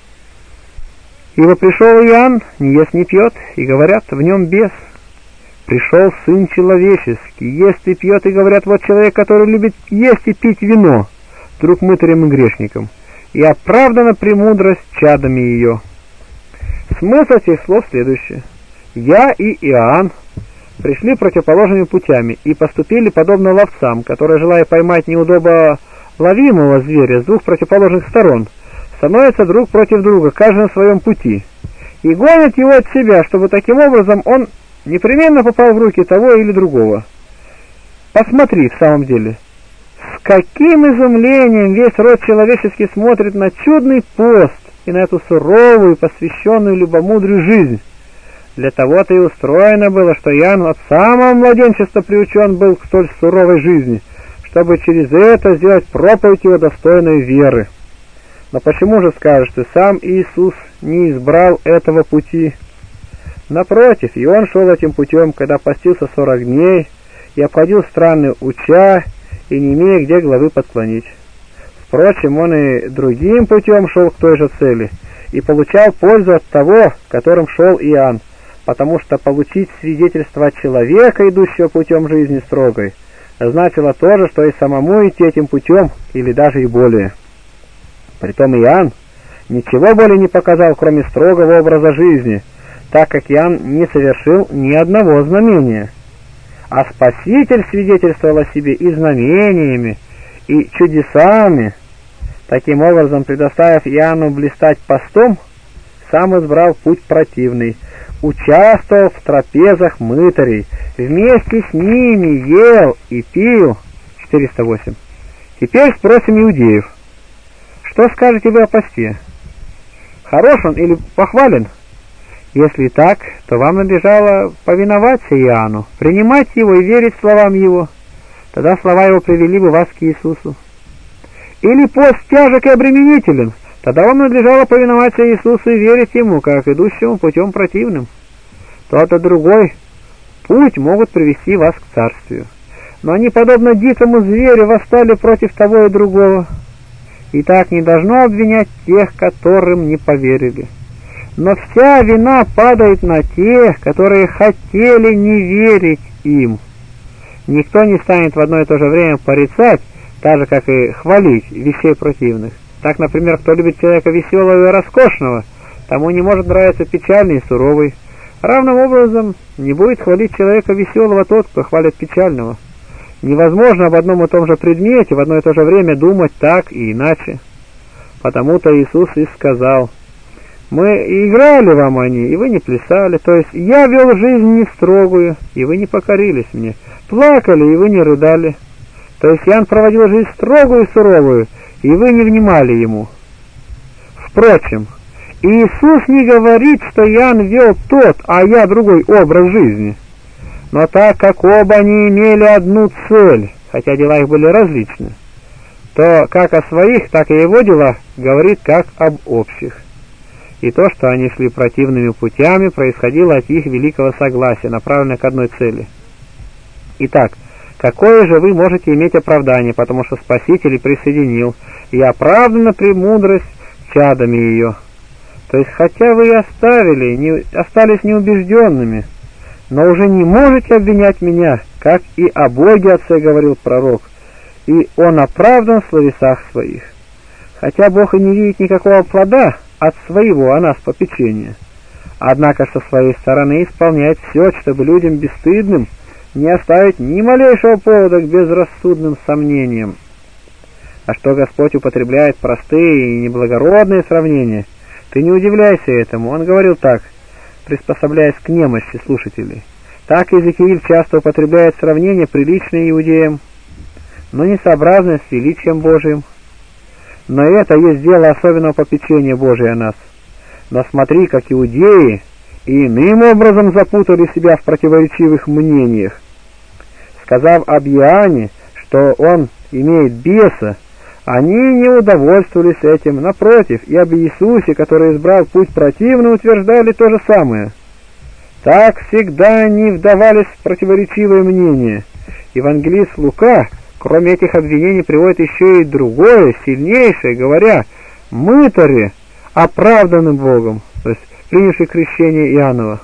Ибо пришел Иоанн, не ест, не пьет, и говорят, в нем бес. Пришел Сын Человеческий, ест и пьет, и говорят, вот человек, который любит есть и пить вино, друг мытарям и грешникам, и оправдана премудрость чадами ее. Смысл этих слов следующий: я и Иоанн пришли противоположными путями и поступили подобно ловцам, которые, желая поймать неудобно ловимого зверя с двух противоположных сторон, становятся друг против друга, каждый на своем пути, и гонят его от себя, чтобы таким образом он непременно попал в руки того или другого. Посмотри, в самом деле, с каким изумлением весь род человеческий смотрит на чудный пост и на эту суровую, посвященную любомудрию жизнь. Для того-то и устроено было, что Иоанн от самого младенчества приучен был к столь суровой жизни, чтобы через это сделать проповедь его достойной веры. Но почему же, скажешь ты, сам Иисус не избрал этого пути? Напротив, и он шел этим путем, когда постился 40 дней и обходил страны, уча и не имея где главы подклонить. Впрочем, он и другим путем шел к той же цели и получал пользу от того, которым шел Иоанн, потому что получить свидетельство от человека, идущего путем жизни строгой, значило то же, что и самому идти этим путем, или даже и более. Притом Иоанн ничего более не показал, кроме строгого образа жизни, так как Иоанн не совершил ни одного знамения. А Спаситель свидетельствовал о себе и знамениями, и чудесами. Таким образом, предоставив Иоанну блистать постом, сам избрал путь противный, участвовал в трапезах мытарей, вместе с ними ел и пил. 408. Теперь спросим иудеев. Что скажете вы о посте? Хорош он или похвален? Если так, то вам надлежало повиноваться Иоанну, принимать его и верить словам его. Тогда слова его привели бы вас к Иисусу. Или пост тяжек и обременителен, тогда вам надлежало повиноваться Иисусу и верить ему, как идущему путем противным. Тот и другой путь могут привести вас к царствию. Но они, подобно дикому зверю, восстали против того и другого. И так не должно обвинять тех, которым не поверили. Но вся вина падает на тех, которые хотели не верить им. Никто не станет в одно и то же время порицать, так же, как и хвалить вещей противных. Так, например, кто любит человека веселого и роскошного, тому не может нравиться печальный и суровый. Равным образом не будет хвалить человека веселого тот, кто хвалит печального. Невозможно об одном и том же предмете в одно и то же время думать так и иначе. Потому-то Иисус и сказал: «Мы играли вам они, и вы не плясали, то есть я вел жизнь не строгую, и вы не покорились мне, плакали, и вы не рыдали, то есть Иоанн проводил жизнь строгую и суровую, и вы не внимали ему». Впрочем, Иисус не говорит, что Иоанн вел тот, а я другой образ жизни. Но так как оба они имели одну цель, хотя дела их были различны, то как о своих, так и о его делах говорит как об общих. И то, что они шли противными путями, происходило от их великого согласия, направленного к одной цели. Итак, какое же вы можете иметь оправдание, потому что Спаситель и присоединил, и оправдана премудрость чадами ее. То есть, хотя вы и остались неубежденными, но уже не можете обвинять меня, как и о Боге Отце говорил пророк, и Он оправдан в словесах своих. Хотя Бог и не видит никакого плода от своего о нас попечения, однако со своей стороны исполняет все, чтобы людям бесстыдным не оставить ни малейшего повода к безрассудным сомнениям. А что Господь употребляет простые и неблагородные сравнения, ты не удивляйся этому. Он говорил так, приспособляясь к немощи слушателей. Так Иезекииль часто употребляет сравнения, приличные иудеям, но несообразные с величием Божиим. Но это есть дело особенного попечения Божия о нас. Но смотри, как иудеи и иным образом запутали себя в противоречивых мнениях. Сказав об Иоанне, что он имеет беса, они не удовольствовались этим, напротив, и об Иисусе, который избрал путь противный, утверждали то же самое. Так всегда они вдавались в противоречивые мнения. Евангелист Лука, кроме этих обвинений, приводит еще и другое, сильнейшее, говоря: «Мытари оправданы Богом», то есть принявшие крещение Иоаннова.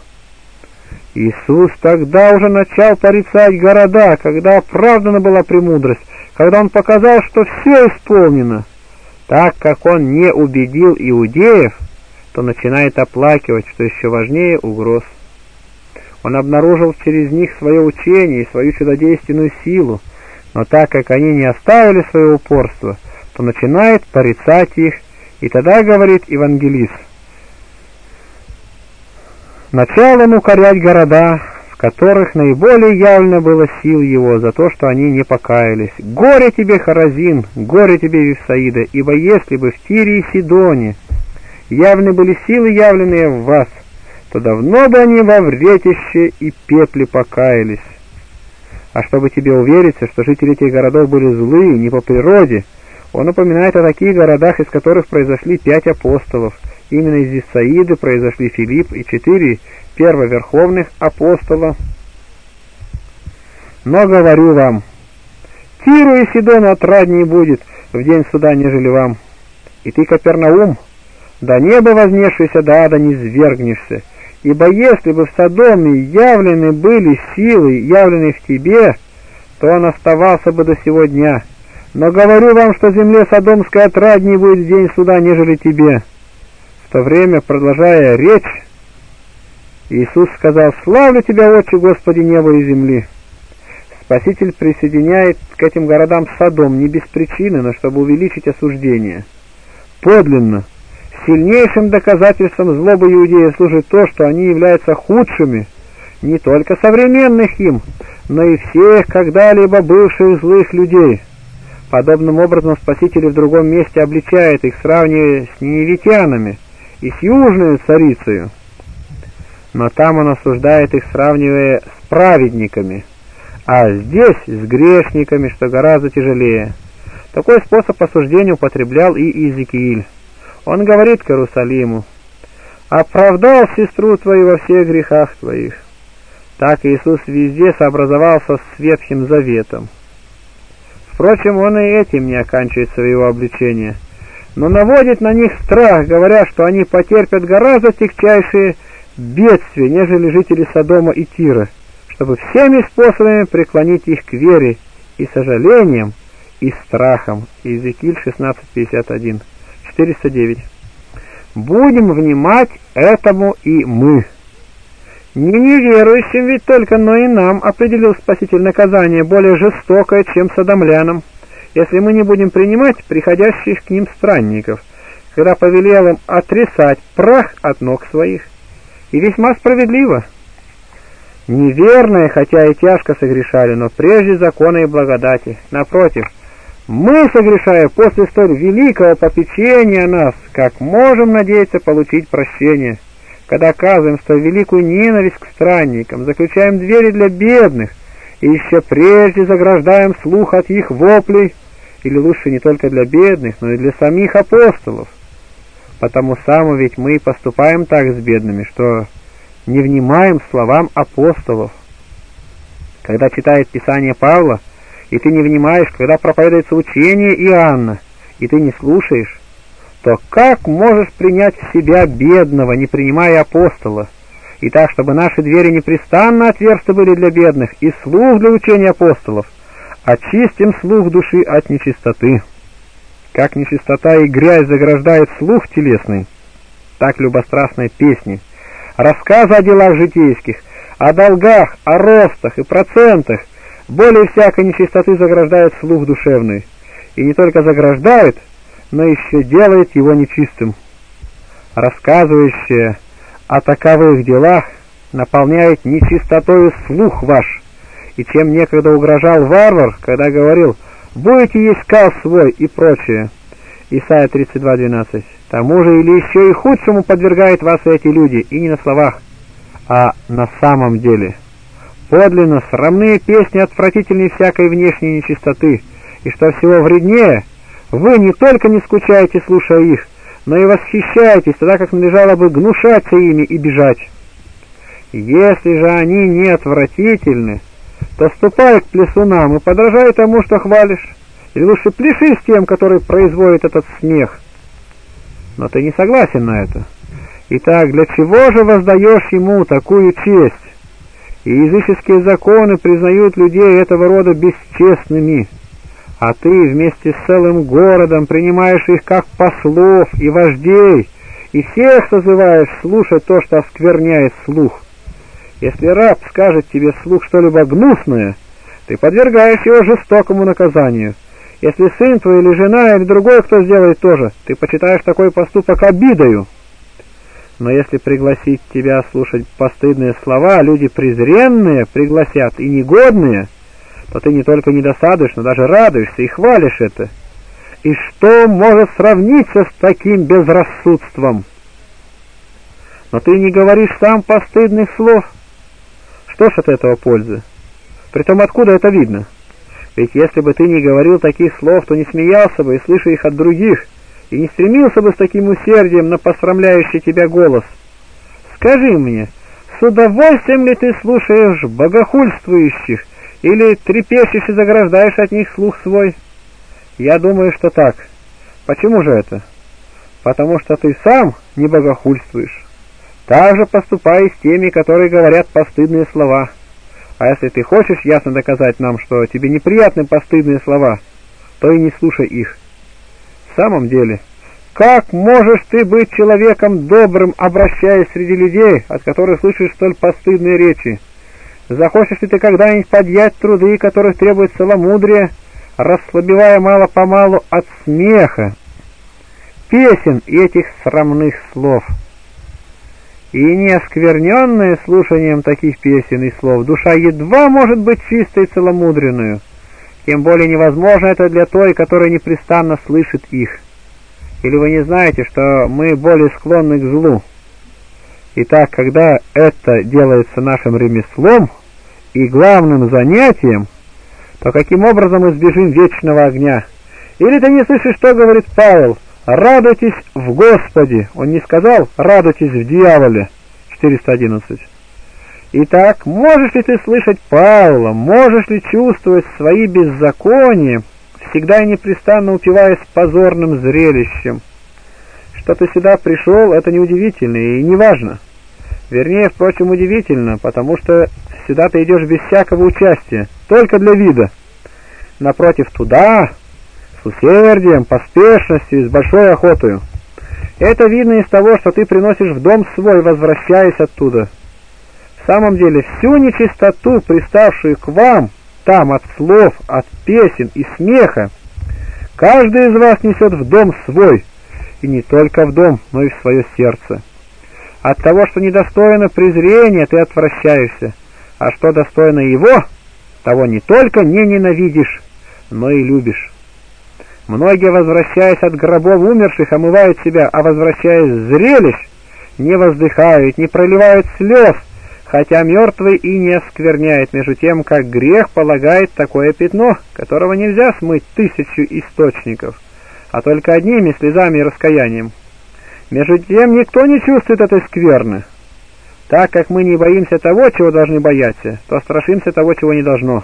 Иисус тогда уже начал порицать города, когда оправдана была премудрость, когда Он показал, что все исполнено. Так как Он не убедил иудеев, то начинает оплакивать, что еще важнее угроз. Он обнаружил через них свое учение и свою чудодейственную силу, но так как они не оставили свое упорство, то начинает порицать их, и тогда говорит евангелист: «Начал он укорять города, в которых наиболее явно было сил его за то, что они не покаялись. Горе тебе, Хоразин, горе тебе, Вифсаида, ибо если бы в Тире и Сидоне явны были силы, явленные в вас, то давно бы они во вретище и пепле покаялись. А чтобы тебе увериться, что жители этих городов были злые не по природе, он упоминает о таких городах, из которых произошли 5 апостолов. Именно из Вифсаиды произошли Филипп и 4 первоверховных апостола. Но говорю вам, Тиру и Сидону отраднее будет в день суда, нежели вам. И ты, Капернаум, до неба вознесшийся, до ада не свергнешься. Ибо если бы в Содоме явлены были силы, явленные в тебе, то он оставался бы до сего дня. Но говорю вам, что земле Содомской отраднее будет в день суда, нежели тебе». В то время, продолжая речь, Иисус сказал: «Славлю Тебя, Отче, Господи неба и земли». Спаситель присоединяет к этим городам Содом не без причины, но чтобы увеличить осуждение. Подлинно, сильнейшим доказательством злобы иудея служит то, что они являются худшими не только современных им, но и всех когда-либо бывших злых людей. Подобным образом Спаситель в другом месте обличает их, сравнивая с ниневитянами и с южной царицею. Но там он осуждает их, сравнивая с праведниками, а здесь с грешниками, что гораздо тяжелее. Такой способ осуждения употреблял и Иезекииль. Он говорит к Иерусалиму: «Оправдал сестру твою во всех грехах твоих». Так Иисус везде сообразовался с Ветхим Заветом. Впрочем, он и этим не оканчивает своего обличения, но наводит на них страх, говоря, что они потерпят гораздо тягчайшие бедствия, нежели жители Содома и Тира, чтобы всеми способами преклонить их к вере и сожалением, и страхом. Иезекииль 16:51, 409. Будем внимать этому и мы. Не неверующим ведь только, но и нам определил Спаситель наказание более жестокое, чем содомлянам, если мы не будем принимать приходящих к ним странников, когда повелел им отрисать прах от ног своих. И весьма справедливо. Неверные, хотя и тяжко согрешали, но прежде закона и благодати. Напротив, мы, согрешая после столь великого попечения о нас, как можем надеяться получить прощение, когда оказываем столь великую ненависть к странникам, заключаем двери для бедных и еще прежде заграждаем слух от их воплей, или лучше не только для бедных, но и для самих апостолов. Потому само ведь мы поступаем так с бедными, что не внимаем словам апостолов. Когда читает Писание Павла, и ты не внимаешь, когда проповедуется учение Иоанна, и ты не слушаешь, то как можешь принять в себя бедного, не принимая апостола, и так, чтобы наши двери непрестанно отверсты были для бедных, и слух для учения апостолов, очистим слух души от нечистоты. Как нечистота и грязь заграждают слух телесный, так любострастные песни, рассказы о делах житейских, о долгах, о ростах и процентах, более всякой нечистоты заграждают слух душевный, и не только заграждают, но еще делает его нечистым. Рассказывающие о таковых делах наполняет нечистотою слух ваш, и чем некогда угрожал варвар, когда говорил: «Будете есть скал свой» и прочее. Исайя 32:12. Тому же или еще и худшему подвергают вас эти люди, и не на словах, а на самом деле. Подлинно срамные песни отвратительнее всякой внешней нечистоты, и что всего вреднее, вы не только не скучаете, слушая их, но и восхищаетесь, тогда как надлежало бы гнушаться ими и бежать. Если же они не отвратительны, то ступай к плясунам и подражай тому, что хвалишь, или лучше пляши с тем, который производит этот смех. Но ты не согласен на это. Итак, для чего же воздаешь ему такую честь? И языческие законы признают людей этого рода бесчестными, а ты вместе с целым городом принимаешь их как послов и вождей, и всех созываешь слушать то, что оскверняет слух. Если раб скажет тебе вслух что-либо гнусное, ты подвергаешь его жестокому наказанию. Если сын твой или жена или другой, кто сделает то же, ты почитаешь такой поступок обидою. Но если пригласить тебя слушать постыдные слова, люди презренные пригласят и негодные, то ты не только не досадуешь, но даже радуешься и хвалишь это. И что может сравниться с таким безрассудством? Но ты не говоришь сам постыдных слов. Что ж от этого пользы? Притом откуда это видно? Ведь если бы ты не говорил таких слов, то не смеялся бы и слыша их от других, и не стремился бы с таким усердием на посрамляющий тебя голос. Скажи мне, с удовольствием ли ты слушаешь богохульствующих, или трепещешь и заграждаешь от них слух свой? Я думаю, что так. Почему же это? Потому что ты сам не богохульствуешь. Так же поступай с теми, которые говорят постыдные слова. А если ты хочешь ясно доказать нам, что тебе неприятны постыдные слова, то и не слушай их. В самом деле, Как можешь ты быть человеком добрым, обращаясь среди людей, от которых слышишь столь постыдные речи? Захочешь ли ты когда-нибудь подъять труды, которых требует целомудрие, расслабевая мало-помалу от смеха, песен и этих срамных слов? И не оскверненная слушанием таких песен и слов, душа едва может быть чистой и целомудренную, тем более невозможно это для той, которая непрестанно слышит их. Или вы не знаете, что мы более склонны к злу? Итак, когда это делается нашим ремеслом и главным занятием, то каким образом избежим вечного огня? Или ты не слышишь, что говорит Павел? «Радуйтесь в Господе». Он не сказал «радуйтесь в дьяволе». 411. Итак, можешь ли ты слышать Павла? Можешь ли чувствовать свои беззакония, всегда и непрестанно упиваясь позорным зрелищем? Что ты сюда пришел, это неудивительно и не важно. Вернее, впрочем, удивительно, потому что сюда ты идешь без всякого участия, только для вида. Напротив, туда, с усердием, поспешностью и с большой охотою. Это видно из того, что ты приносишь в дом свой, возвращаясь оттуда. В самом деле, всю нечистоту, приставшую к вам, там от слов, от песен и смеха, каждый из вас несет в дом свой, и не только в дом, но и в свое сердце. От того, что недостойно презрения, ты отвращаешься, а что достойно его, того не только не ненавидишь, но и любишь. Многие, возвращаясь от гробов умерших, омывают себя, а возвращаясь с зрелищ, не воздыхают, не проливают слез, хотя мертвый и не оскверняет, между тем, как грех полагает такое пятно, которого нельзя смыть 1000 источников, а только одними слезами и раскаянием. Между тем, никто не чувствует этой скверны. Так как мы не боимся того, чего должны бояться, то страшимся того, чего не должно.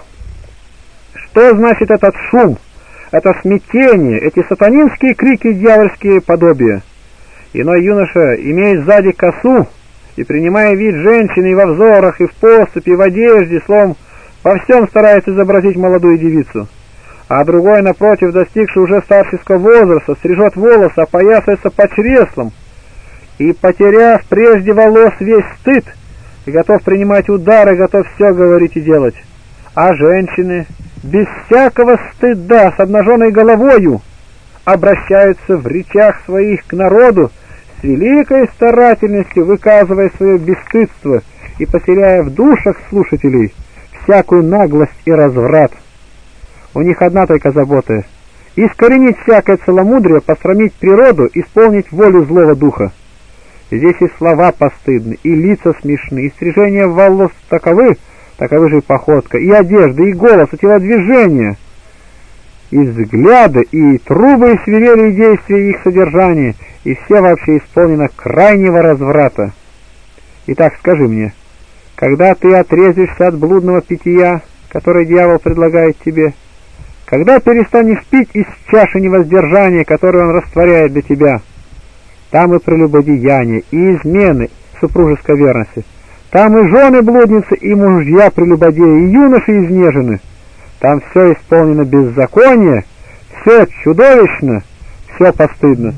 Что значит этот шум, это смятение, эти сатанинские крики, дьявольские подобия? Иной юноша имеет сзади косу и, принимая вид женщины и во взорах, и в поступе, и в одежде, словом, во всем старается изобразить молодую девицу. А другой, напротив, достигший уже старческого возраста, стрижет волосы, опоясывается по чреслам, и, потеряв прежде волос весь стыд, и готов принимать удары, готов все говорить и делать. А женщины, без всякого стыда, с обнаженной головою, обращаются в речах своих к народу, с великой старательностью выказывая свое бесстыдство и поселяя в душах слушателей всякую наглость и разврат. У них одна только забота — искоренить всякое целомудрие, посрамить природу, исполнить волю злого духа. Здесь и слова постыдны, и лица смешны, и стрижение волос таковы же и походка, и одежда, и голос, и телодвижения, и взгляды, и трубы, и свирели, и действия их содержания, и все вообще исполнено крайнего разврата. Итак, скажи мне, когда ты отрезишься от блудного питья, которое дьявол предлагает тебе, когда перестанешь пить из чаши невоздержания, которую он растворяет для тебя, там и прелюбодеяние, и измены супружеской верности, там и жены блудницы, и мужья прелюбодеи, и юноши изнежены, там все исполнено беззаконие, все чудовищно, все постыдно.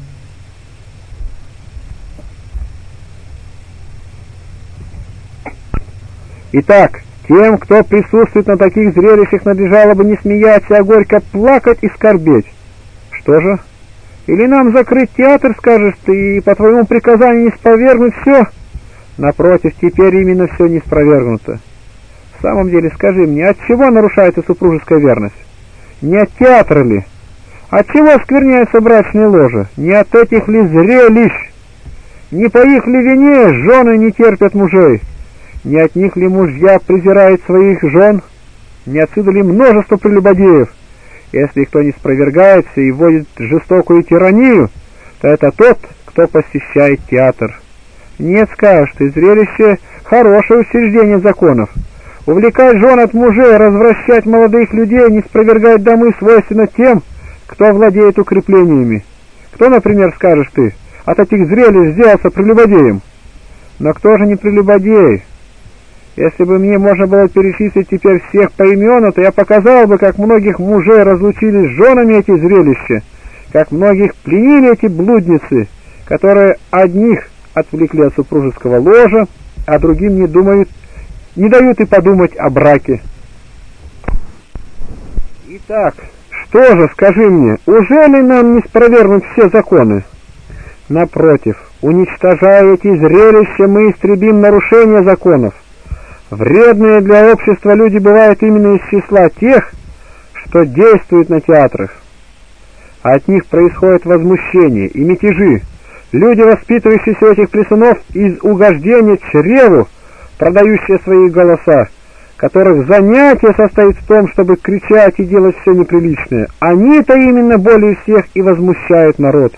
Итак, тем, кто присутствует на таких зрелищах, надлежало бы не смеяться, а горько плакать и скорбеть. Что же? Или нам закрыть театр, скажешь ты, и по твоему приказанию не спровергнуть все? Напротив, теперь именно все не спровергнуто. В самом деле, скажи мне, от чего нарушается супружеская верность? Не от театра ли? От чего оскверняется брачное ложе? Не от этих ли зрелищ? Не по их ли вине жены не терпят мужей? Не от них ли мужья презирают своих жен? Не отсюда ли множество прелюбодеев? Если кто не спровергается и вводит жестокую тиранию, то это тот, кто посещает театр. Нет, скажешь ты, зрелище — хорошее учреждение законов. Увлекать жен от мужей, развращать молодых людей, не спровергать домы свойственно тем, кто владеет укреплениями. Кто, например, скажешь ты, от этих зрелищ сделался прелюбодеем? Но кто же не прелюбодей? Если бы мне можно было перечислить теперь всех поименно, то я показал бы, как многих мужей разлучили с женами эти зрелища, как многих пленили эти блудницы, которые одних отвлекли от супружеского ложа, а другим не дают и подумать о браке. Итак, что же, скажи мне, уже ли нам не спровергнуть все законы? Напротив, уничтожая эти зрелища, мы истребим нарушение законов. Вредные для общества люди бывают именно из числа тех, что действуют на театрах. От них происходит возмущение и мятежи. Люди, воспитывающиеся у этих плясунов из угождения чреву, продающие свои голоса, которых занятие состоит в том, чтобы кричать и делать все неприличное, они-то именно более всех и возмущают народ.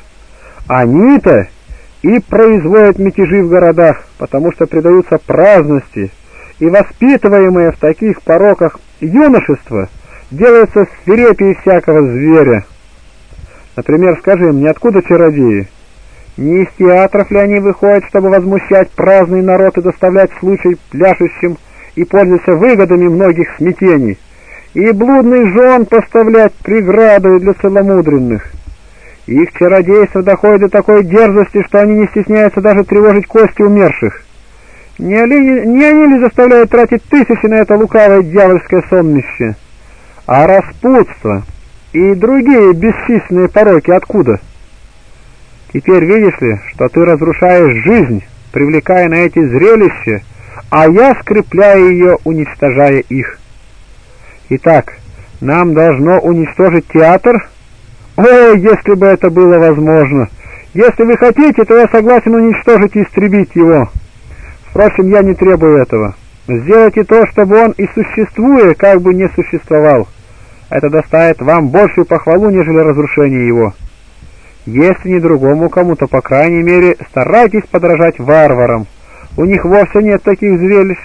Они-то и производят мятежи в городах, потому что предаются праздности, и воспитываемое в таких пороках юношество делается свирепее всякого зверя. Например, скажи мне, откуда чародеи? Не из театров ли они выходят, чтобы возмущать праздный народ и доставлять случай пляшущим и пользуясь выгодами многих смятений, и блудных жен поставлять преградой для целомудренных? Их чародейство доходит до такой дерзости, что они не стесняются даже тревожить кости умерших. Не они ли заставляют тратить тысячи на это лукавое дьявольское сонмище? А распутство и другие бесчисленные пороки откуда? Теперь видишь ли, что ты разрушаешь жизнь, привлекая на эти зрелища, а я скрепляю ее, уничтожая их. Итак, нам должно уничтожить театр? Ой, если бы это было возможно! Если вы хотите, то я согласен уничтожить и истребить его. Впрочем, я не требую этого. Сделайте то, чтобы он и существуя, как бы не существовал. Это доставит вам большую похвалу, нежели разрушение его. Если не другому кому-то, по крайней мере, старайтесь подражать варварам. У них вовсе нет таких зрелищ.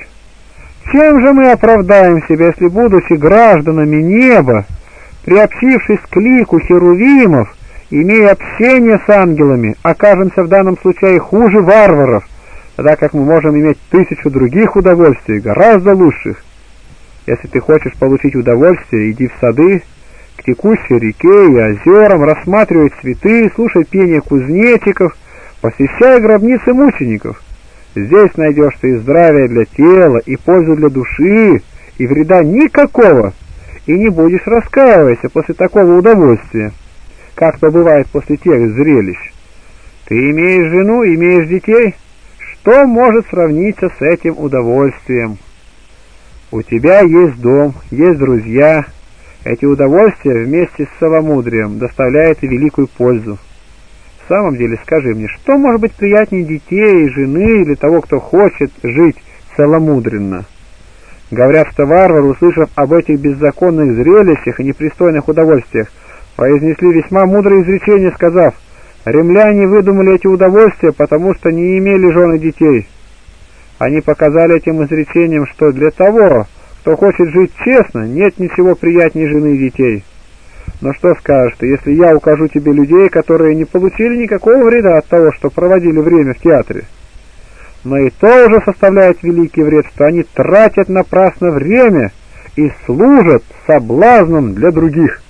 Чем же мы оправдаем себя, если, будучи гражданами неба, приобщившись к лику херувимов, имея общение с ангелами, окажемся в данном случае хуже варваров, тогда как мы можем иметь 1000 других удовольствий, гораздо лучших? Если ты хочешь получить удовольствие, иди в сады, к текущей реке и озерам, рассматривай цветы, слушай пение кузнечиков, посещай гробницы мучеников. Здесь найдешь ты и здравие для тела, и пользу для души, и вреда никакого, и не будешь раскаиваться после такого удовольствия, как то бывает после тех зрелищ. Ты имеешь жену, имеешь детей, что может сравниться с этим удовольствием? У тебя есть дом, есть друзья. Эти удовольствия вместе с целомудрием доставляют и великую пользу. В самом деле, скажи мне, что может быть приятнее детей, жены или того, кто хочет жить целомудренно? Говорят, что варвары, услышав об этих беззаконных зрелищах и непристойных удовольствиях, произнесли весьма мудрое изречение, сказав: «Римляне выдумали эти удовольствия, потому что не имели жен и детей». Они показали этим изречением, что для того, кто хочет жить честно, нет ничего приятнее жены и детей. Но что скажешь ты, если я укажу тебе людей, которые не получили никакого вреда от того, что проводили время в театре? Но и то уже составляет великий вред, что они тратят напрасно время и служат соблазном для других.